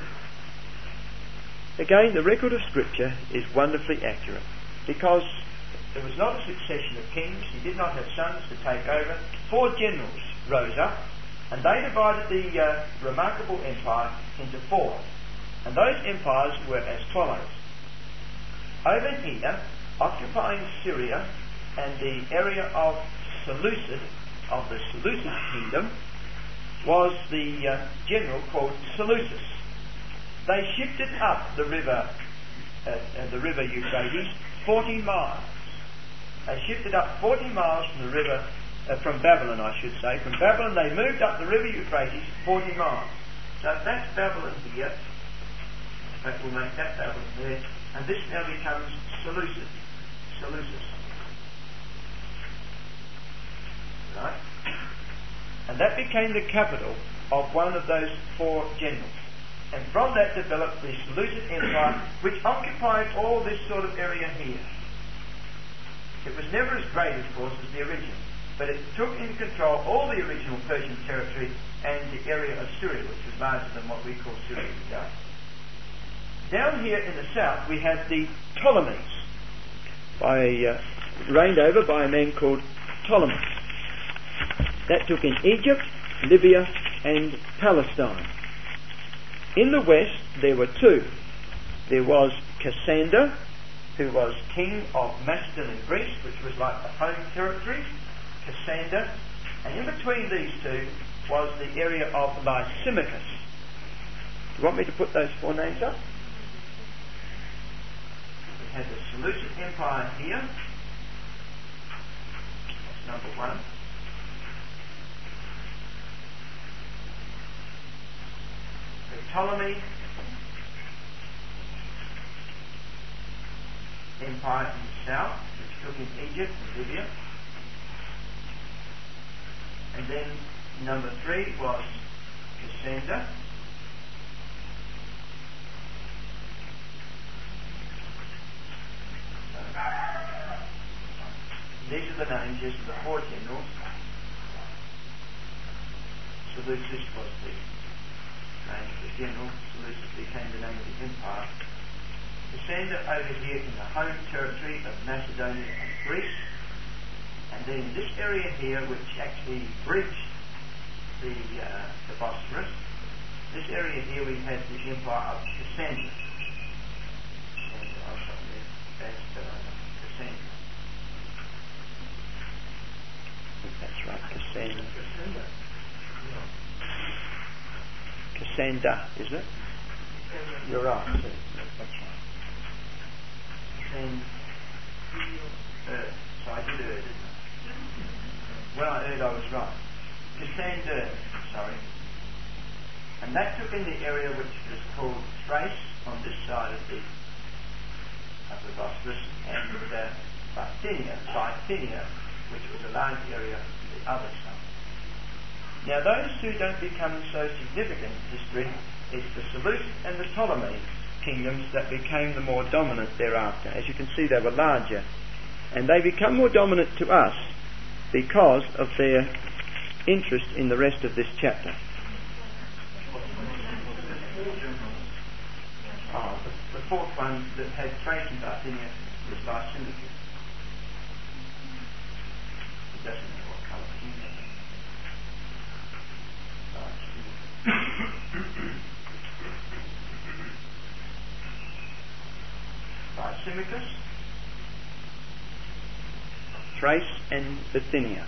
Again, the record of Scripture is wonderfully accurate, because there was not a succession of kings. He did not have sons to take over. Four generals rose up, and they divided the uh, remarkable empire into four. And those empires were as follows. Over here, occupying Syria and the area of Seleucid, of the Seleucid kingdom, was the uh, general called Seleucus. They shifted up the river, uh, uh, the river Euphrates, forty miles. They shifted up forty miles from the river, uh, from Babylon, I should say. From Babylon, they moved up the river Euphrates forty miles. So that's Babylon here. In fact, we'll make that Babylon there. And this now becomes Seleucid. Seleucus. Right? And that became the capital of one of those four generals. And from that developed the Seleucid Empire, which occupied all this sort of area here. It was never as great, of course, as the original, but it took into control all the original Persian territory and the area of Syria, which was larger than what we call Syria today. Down here in the south, we have the Ptolemies, by, uh, reigned over by a man called Ptolemy. That took in Egypt, Libya, and Palestine. In the west, there were two. There was Cassander who was king of Macedon and Greece, which was like the home territory, Cassander, and in between these two was the area of Lysimachus. Do you want me to put those four names up? We had the Seleucid Empire here. That's number one. The Ptolemy Empire in the south, which took in Egypt and Libya. And then number three was Cassander. These are the names, yes, of the four generals. Seleucus was the name of the general. Seleucus became the name of the empire. Cassander over here in the home territory of Macedonia and Greece. And then in this area here, which actually bridged the, uh, the Bosphorus, this area here we had the empire of Cassander. And I've got there, that's uh, Cassander. I think that's right, Cassander. Cassander. Cassander, isn't it? You're right, so that's right. Then, uh, so I did err, didn't I? When I erred, I was right. Cassander, sorry. And that took in the area which was called Thrace on this side of the of the Bosphorus, and uh, Bithynia, Bithynia, which was a large area on the other side. Now, those two don't become so significant in history. It's the Seleucid and the Ptolemy kingdoms that became the more dominant thereafter. As you can see, they were larger, and they become more dominant to us because of their interest in the rest of this chapter. Oh, the, the fourth one that had Thrace and Bithynia was Lysimachus. It doesn't know what colour he Lysimachus, Thrace and Bithynia.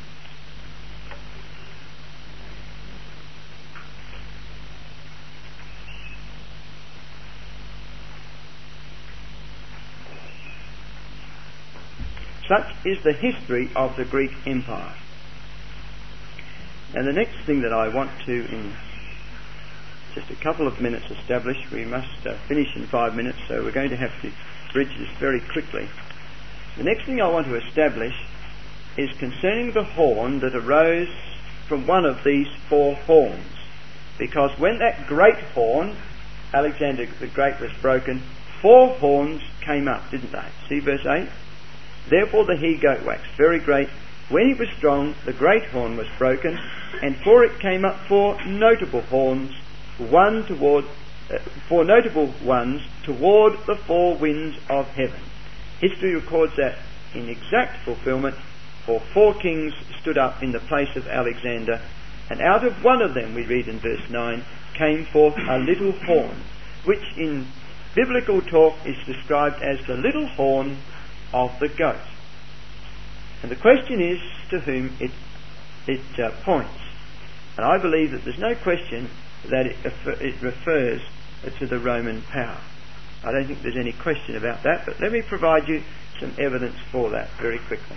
Such is the history of the Greek Empire. And the next thing that I want to, in just a couple of minutes, establish, we must uh, finish in five minutes, so we're going to have to bridge this very quickly. The next thing I want to establish is concerning the horn that arose from one of these four horns. Because when that great horn, Alexander the Great, was broken, four horns came up, didn't they? See verse eight? Therefore the he-goat waxed very great. When he was strong, the great horn was broken, and for it came up four notable horns, one toward, uh, four notable ones toward the four winds of heaven. History records that in exact fulfillment, for four kings stood up in the place of Alexander, and out of one of them, we read in verse nine, came forth a little horn, which in biblical talk is described as the little horn of the goat. And the question is to whom it, it uh, points. And I believe that there's no question that it, it refers to the Roman power. I don't think there's any question about that, but let me provide you some evidence for that very quickly.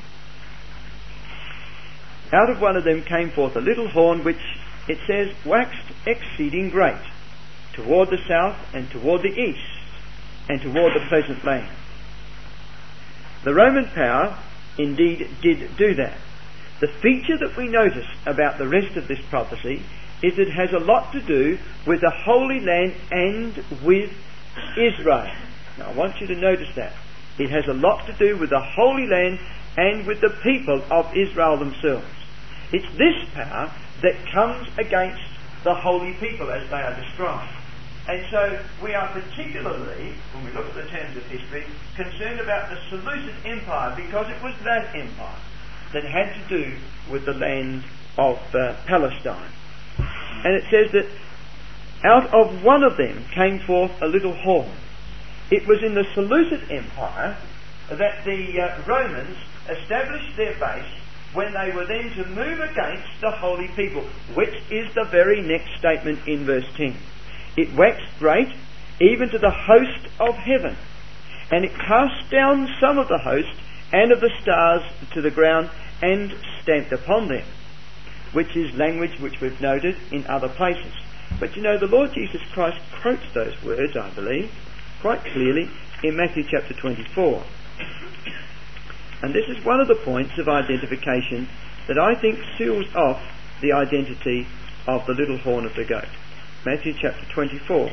Out of one of them came forth a little horn, which, it says, waxed exceeding great, toward the south and toward the east, and toward the pleasant land. The Roman power indeed did do that. The feature that we notice about the rest of this prophecy is it has a lot to do with the Holy Land and with Israel. Now I want you to notice that. It has a lot to do with the Holy Land and with the people of Israel themselves. It's this power that comes against the holy people as they are described. And so we are particularly, when we look at the terms of history, concerned about the Seleucid Empire, because it was that empire that had to do with the land of uh, Palestine. And it says that out of one of them came forth a little horn. It was in the Seleucid Empire that the uh, Romans established their base when they were then to move against the holy people, which is the very next statement in verse ten. It waxed great, even to the host of heaven, and it cast down some of the host and of the stars to the ground, and stamped upon them, which is language which we've noted in other places. But you know, the Lord Jesus Christ quotes those words, I believe, quite clearly in Matthew chapter twenty-four. And this is one of the points of identification that I think seals off the identity of the little horn of the goat. Matthew chapter twenty-four.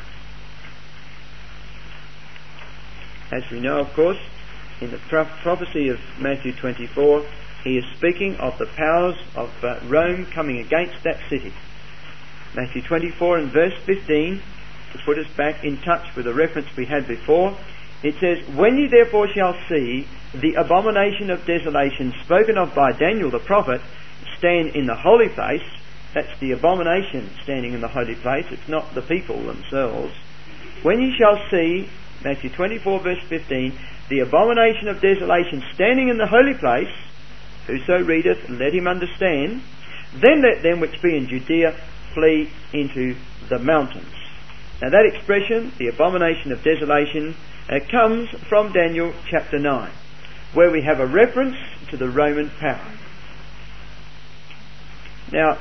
As we know, of course, in the pro- prophecy of Matthew twenty-four, he is speaking of the powers of uh, Rome coming against that city. Matthew twenty-four and verse fifteen, to put us back in touch with the reference we had before, it says, "When ye therefore shall see the abomination of desolation spoken of by Daniel the prophet stand in the holy place," that's the abomination standing in the holy place, it's not the people themselves. "When ye shall see," Matthew twenty-four verse fifteen, "the abomination of desolation standing in the holy place, whoso readeth, let him understand, then let them which be in Judea flee into the mountains." Now that expression, the abomination of desolation, uh, comes from Daniel chapter nine, where we have a reference to the Roman power. Now,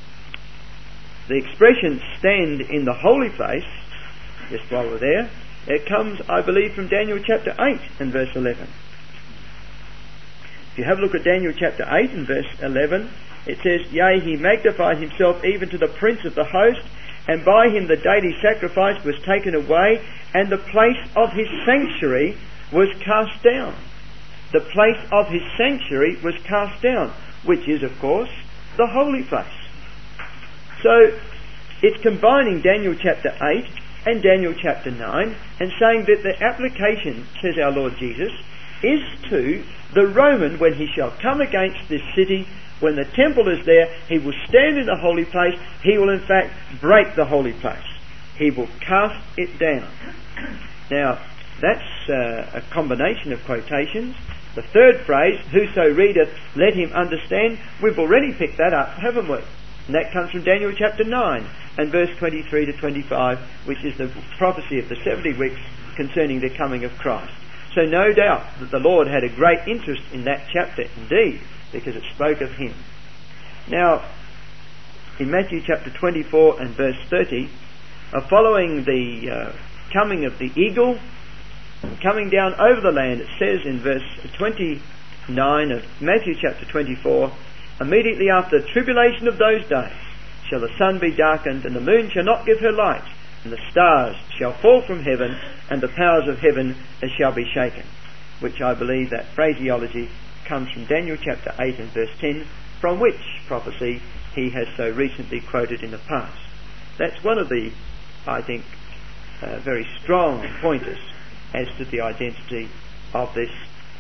the expression "stand in the holy place," just while we're there, it comes, I believe, from Daniel chapter eight and verse eleven. If you have a look at Daniel chapter eight and verse eleven, it says, "Yea, he magnified himself even to the prince of the host, and by him the daily sacrifice was taken away, and the place of his sanctuary was cast down." The place of his sanctuary was cast down, which is, of course, the holy place. So, it's combining Daniel chapter eight and Daniel chapter nine, and saying that the application, says our Lord Jesus, is to the Roman when he shall come against this city. When the temple is there, he will stand in the holy place. He will in fact break the holy place. He will cast it down. Now, that's uh, a combination of quotations. The third phrase, "whoso readeth, let him understand," we've already picked that up, haven't we? And that comes from Daniel chapter nine and verse twenty-three to twenty-five, which is the prophecy of the seventy weeks concerning the coming of Christ. So no doubt that the Lord had a great interest in that chapter indeed, because it spoke of him. Now, in Matthew chapter twenty-four and verse thirty, uh, following the uh, coming of the eagle, coming down over the land, it says in verse twenty-nine of Matthew chapter twenty-four, "Immediately after the tribulation of those days shall the sun be darkened, and the moon shall not give her light, and the stars shall fall from heaven, and the powers of heaven shall be shaken." Which I believe that phraseology comes from Daniel chapter eight and verse ten, from which prophecy he has so recently quoted in the past. That's one of the, I think, uh, very strong pointers as to the identity of this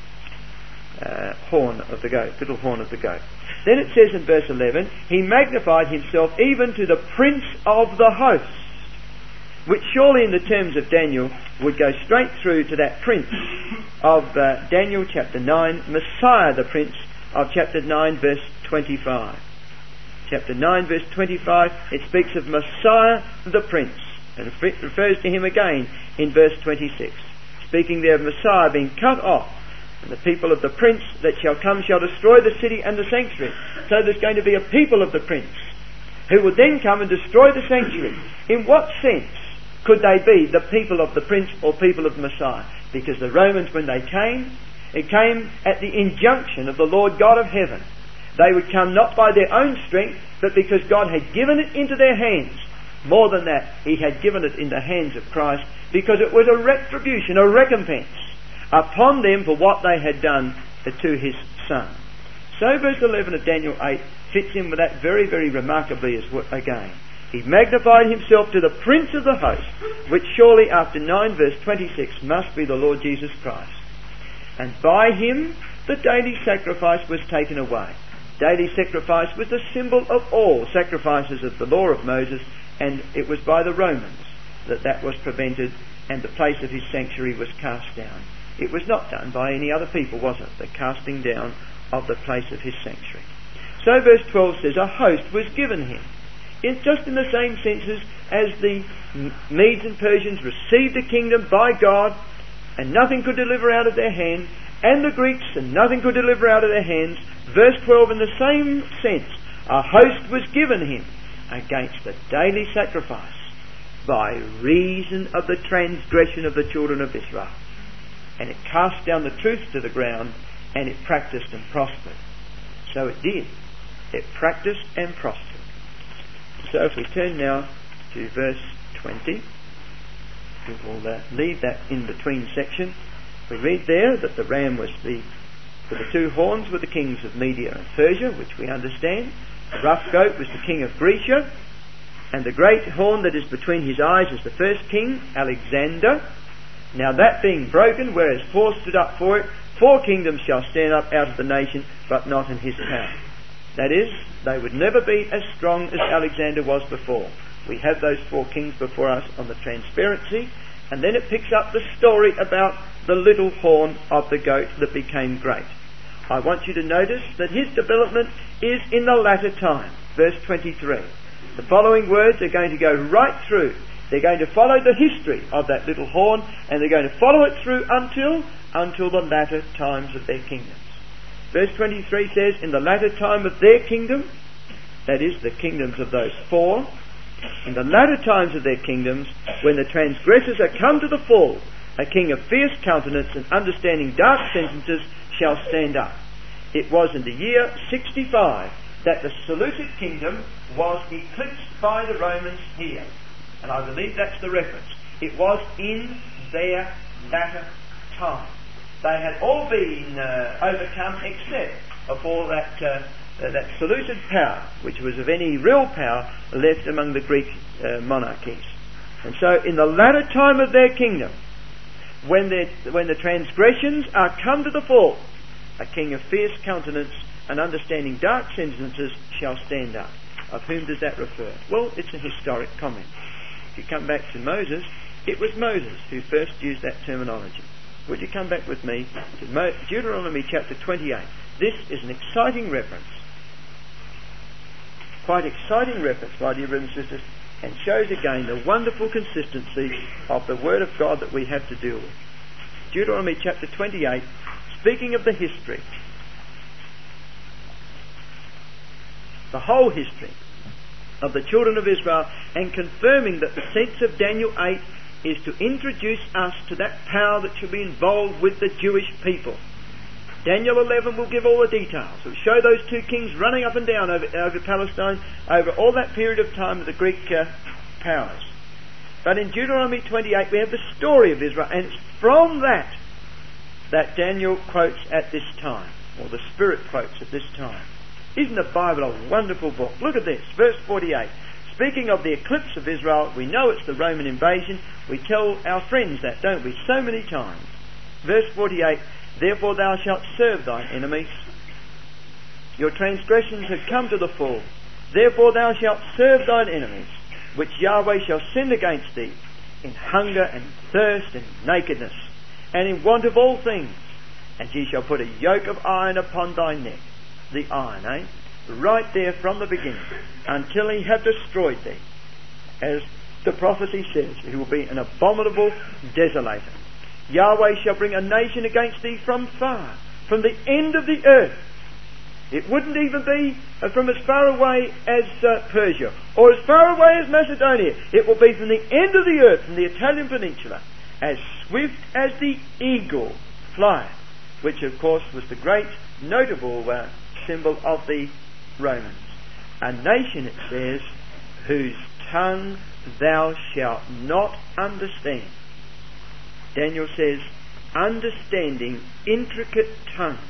uh, horn of the goat, little horn of the goat. Then it says in verse eleven, "He magnified himself even to the prince of the host," which surely in the terms of Daniel would go straight through to that prince of uh, Daniel chapter nine, Messiah the prince of chapter nine verse twenty-five. Chapter nine verse twenty-five, it speaks of Messiah the prince, and it refers to him again in verse twenty-six, speaking there of Messiah being cut off, and the people of the prince that shall come shall destroy the city and the sanctuary. So there's going to be a people of the prince who will then come and destroy the sanctuary. In what sense could they be the people of the prince or people of the Messiah? Because the Romans, when they came, it came at the injunction of the Lord God of heaven. They would come not by their own strength, but because God had given it into their hands. More than that, he had given it in the hands of Christ, because it was a retribution, a recompense upon them for what they had done to his Son. So verse eleven of Daniel eight fits in with that very, very remarkably as well, again. "He magnified himself to the prince of the host," which surely after nine verse twenty-six must be the Lord Jesus Christ. "And by him the daily sacrifice was taken away." Daily sacrifice was the symbol of all sacrifices of the law of Moses, and it was by the Romans that that was prevented, and the place of his sanctuary was cast down. It was not done by any other people, was it? The casting down of the place of his sanctuary. So verse twelve says, a host was given him. It's just in the same senses as the Medes and Persians received the kingdom by God, and nothing could deliver out of their hand, and the Greeks, and nothing could deliver out of their hands. Verse twelve, in the same sense, a host was given him against the daily sacrifice by reason of the transgression of the children of Israel. And it cast down the truth to the ground, and it practiced and prospered. So it did. It practiced and prospered. So if we turn now to verse twenty, we will uh, leave that in between section. We read there that the ram was the, for the two horns were the kings of Media and Persia, which we understand. The rough goat was the king of Grecia, and the great horn that is between his eyes is the first king, Alexander. Now that being broken, whereas four stood up for it, four kingdoms shall stand up out of the nation, but not in his power. That is, they would never be as strong as Alexander was before. We have those four kings before us on the transparency, and then it picks up the story about the little horn of the goat that became great. I want you to notice that his development is in the latter time. Verse twenty-three. The following words are going to go right through. They're going to follow the history of that little horn, and they're going to follow it through until, until the latter times of their kingdoms. Verse twenty-three says, in the latter time of their kingdom, that is, the kingdoms of those four, in the latter times of their kingdoms, when the transgressors are come to the full, a king of fierce countenance and understanding dark sentences shall stand up. It was in the year sixty-five that the Seleucid kingdom was eclipsed by the Romans here. And I believe that's the reference. It was in their latter time. They had all been uh, overcome except for that uh, uh, that Seleucid power, which was of any real power left among the Greek uh, monarchies. And so in the latter time of their kingdom, when, when the transgressions are come to the full, a king of fierce countenance and understanding dark sentences shall stand up. Of whom does that refer? Well, it's a historic comment. If you come back to Moses, it was Moses who first used that terminology. Would you come back with me to Mo- Deuteronomy chapter twenty-eight? This is an exciting reference. Quite exciting reference, my dear brothers and sisters, and shows again the wonderful consistency of the Word of God that we have to deal with. Deuteronomy chapter twenty-eight, speaking of the history, the whole history of the children of Israel, and confirming that the sense of Daniel eight is to introduce us to that power that should be involved with the Jewish people. Daniel eleven will give all the details. It will show those two kings running up and down over, over Palestine over all that period of time of the Greek uh, powers. But in Deuteronomy twenty-eight we have the story of Israel, and it's from that that Daniel quotes at this time, or the Spirit quotes at this time. Isn't the Bible a wonderful book? Look at this, verse forty-eight. Speaking of the eclipse of Israel, we know it's the Roman invasion. We tell our friends that, don't we, so many times. Verse forty-eight, therefore thou shalt serve thine enemies. Your transgressions have come to the full. Therefore thou shalt serve thine enemies, which Yahweh shall send against thee, in hunger and thirst and nakedness, and in want of all things. And ye shall put a yoke of iron upon thy neck. The iron, eh? Right there from the beginning, until he have destroyed thee. As the prophecy says, he will be an abominable desolator. Yahweh shall bring a nation against thee from far, from the end of the earth. It wouldn't even be from as far away as uh, Persia, or as far away as Macedonia. It will be from the end of the earth, from the Italian peninsula, as swift as the eagle flieth, which of course was the great notable uh, symbol of the Romans. A nation, it says, whose tongue thou shalt not understand. Daniel says, understanding intricate tongues,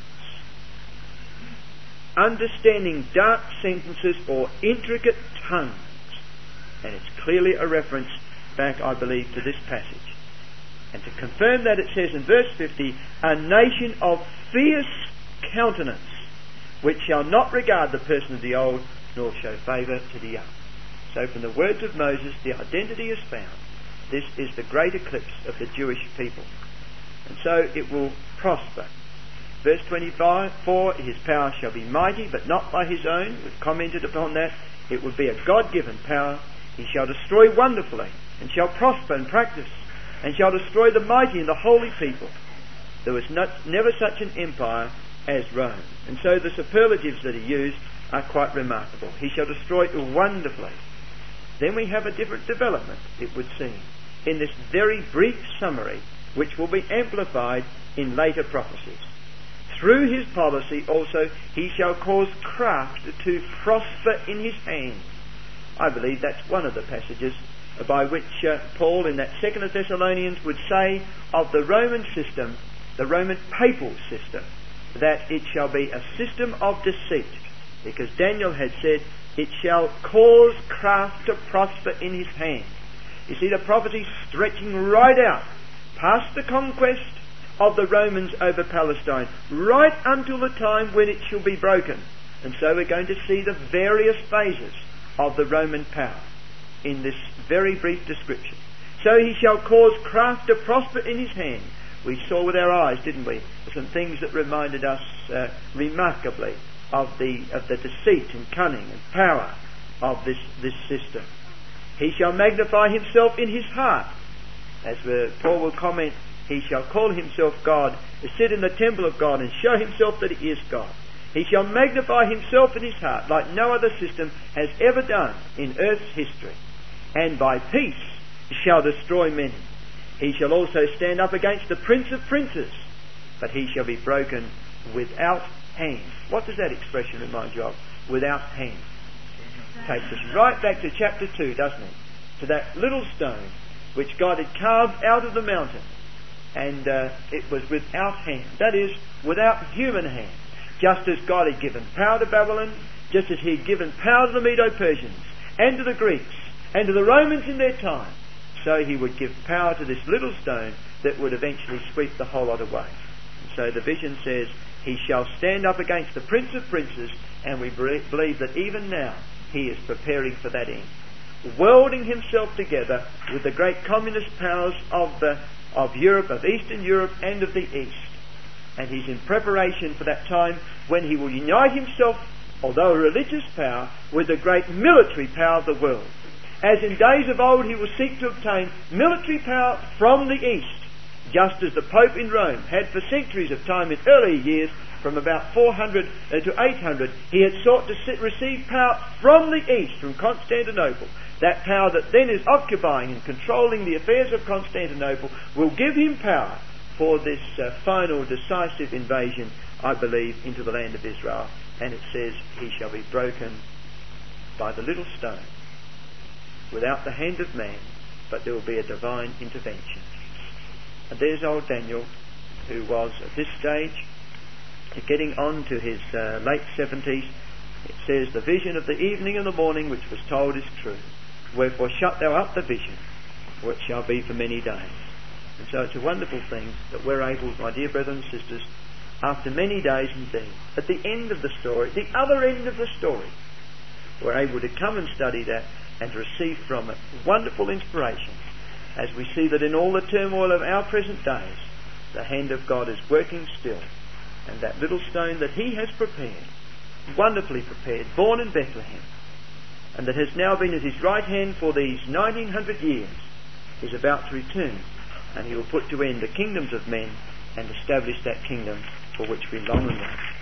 understanding dark sentences or intricate tongues. And it's clearly a reference back, I believe, to this passage. And to confirm that, it says in verse fifty, a nation of fierce countenance, which shall not regard the person of the old, nor show favour to the young. So from the words of Moses, the identity is found. This is the great eclipse of the Jewish people. And so it will prosper. Verse twenty-four, his power shall be mighty, but not by his own. We've commented upon that. It would be a God-given power. He shall destroy wonderfully, and shall prosper and practice, and shall destroy the mighty and the holy people. There was not, never such an empire as Rome. And so the superlatives that he used are quite remarkable. He shall destroy it wonderfully. Then we have a different development, it would seem, in this very brief summary, which will be amplified in later prophecies. Through his policy also he shall cause craft to prosper in his hand. I believe that's one of the passages by which uh, Paul in that second of Thessalonians would say of the Roman system, the Roman papal system, that it shall be a system of deceit, because Daniel had said, it shall cause craft to prosper in his hand. You see the prophecy stretching right out past the conquest of the Romans over Palestine, right until the time when it shall be broken. And so we're going to see the various phases of the Roman power in this very brief description. So he shall cause craft to prosper in his hand. We saw with our eyes, didn't we, some things that reminded us uh, remarkably of the of the deceit and cunning and power of this, this system. He shall magnify himself in his heart. As Paul will comment, he shall call himself God, sit in the temple of God and show himself that he is God. He shall magnify himself in his heart like no other system has ever done in earth's history. And by peace shall destroy many. He shall also stand up against the prince of princes, but he shall be broken without hands. What does that expression remind you of? Without hands. Takes us right back to chapter two, doesn't it? To that little stone which God had carved out of the mountain. And uh, it was without hand. That is, without human hand. Just as God had given power to Babylon, just as he had given power to the Medo-Persians, and to the Greeks, and to the Romans in their time, so he would give power to this little stone that would eventually sweep the whole lot away. And so the vision says, he shall stand up against the prince of princes, and we believe that even now he is preparing for that end, welding himself together with the great communist powers of the of Europe, of Eastern Europe and of the East. And he's in preparation for that time when he will unite himself, although a religious power, with the great military power of the world. As in days of old he will seek to obtain military power from the East, just as the Pope in Rome had for centuries of time in earlier years, from about four hundred to eight hundred, he had sought to sit, receive power from the East, from Constantinople. That power that then is occupying and controlling the affairs of Constantinople will give him power for this uh, final decisive invasion, I believe, into the land of Israel. And it says, he shall be broken by the little stone, without the hand of man, but there will be a divine intervention. And there's old Daniel, who was at this stage getting on to his uh, late seventies. It says, the vision of the evening and the morning which was told is true. Wherefore shut thou up the vision, for it shall be for many days. And so it's a wonderful thing that we're able, my dear brothers and sisters, after many days indeed, at the end of the story, the other end of the story, we're able to come and study that and to receive from it wonderful inspiration, as we see that in all the turmoil of our present days, the hand of God is working still, and that little stone that he has prepared, wonderfully prepared, born in Bethlehem, and that has now been at his right hand for these nineteen hundred years, is about to return, and he will put to end the kingdoms of men and establish that kingdom for which we long and wait.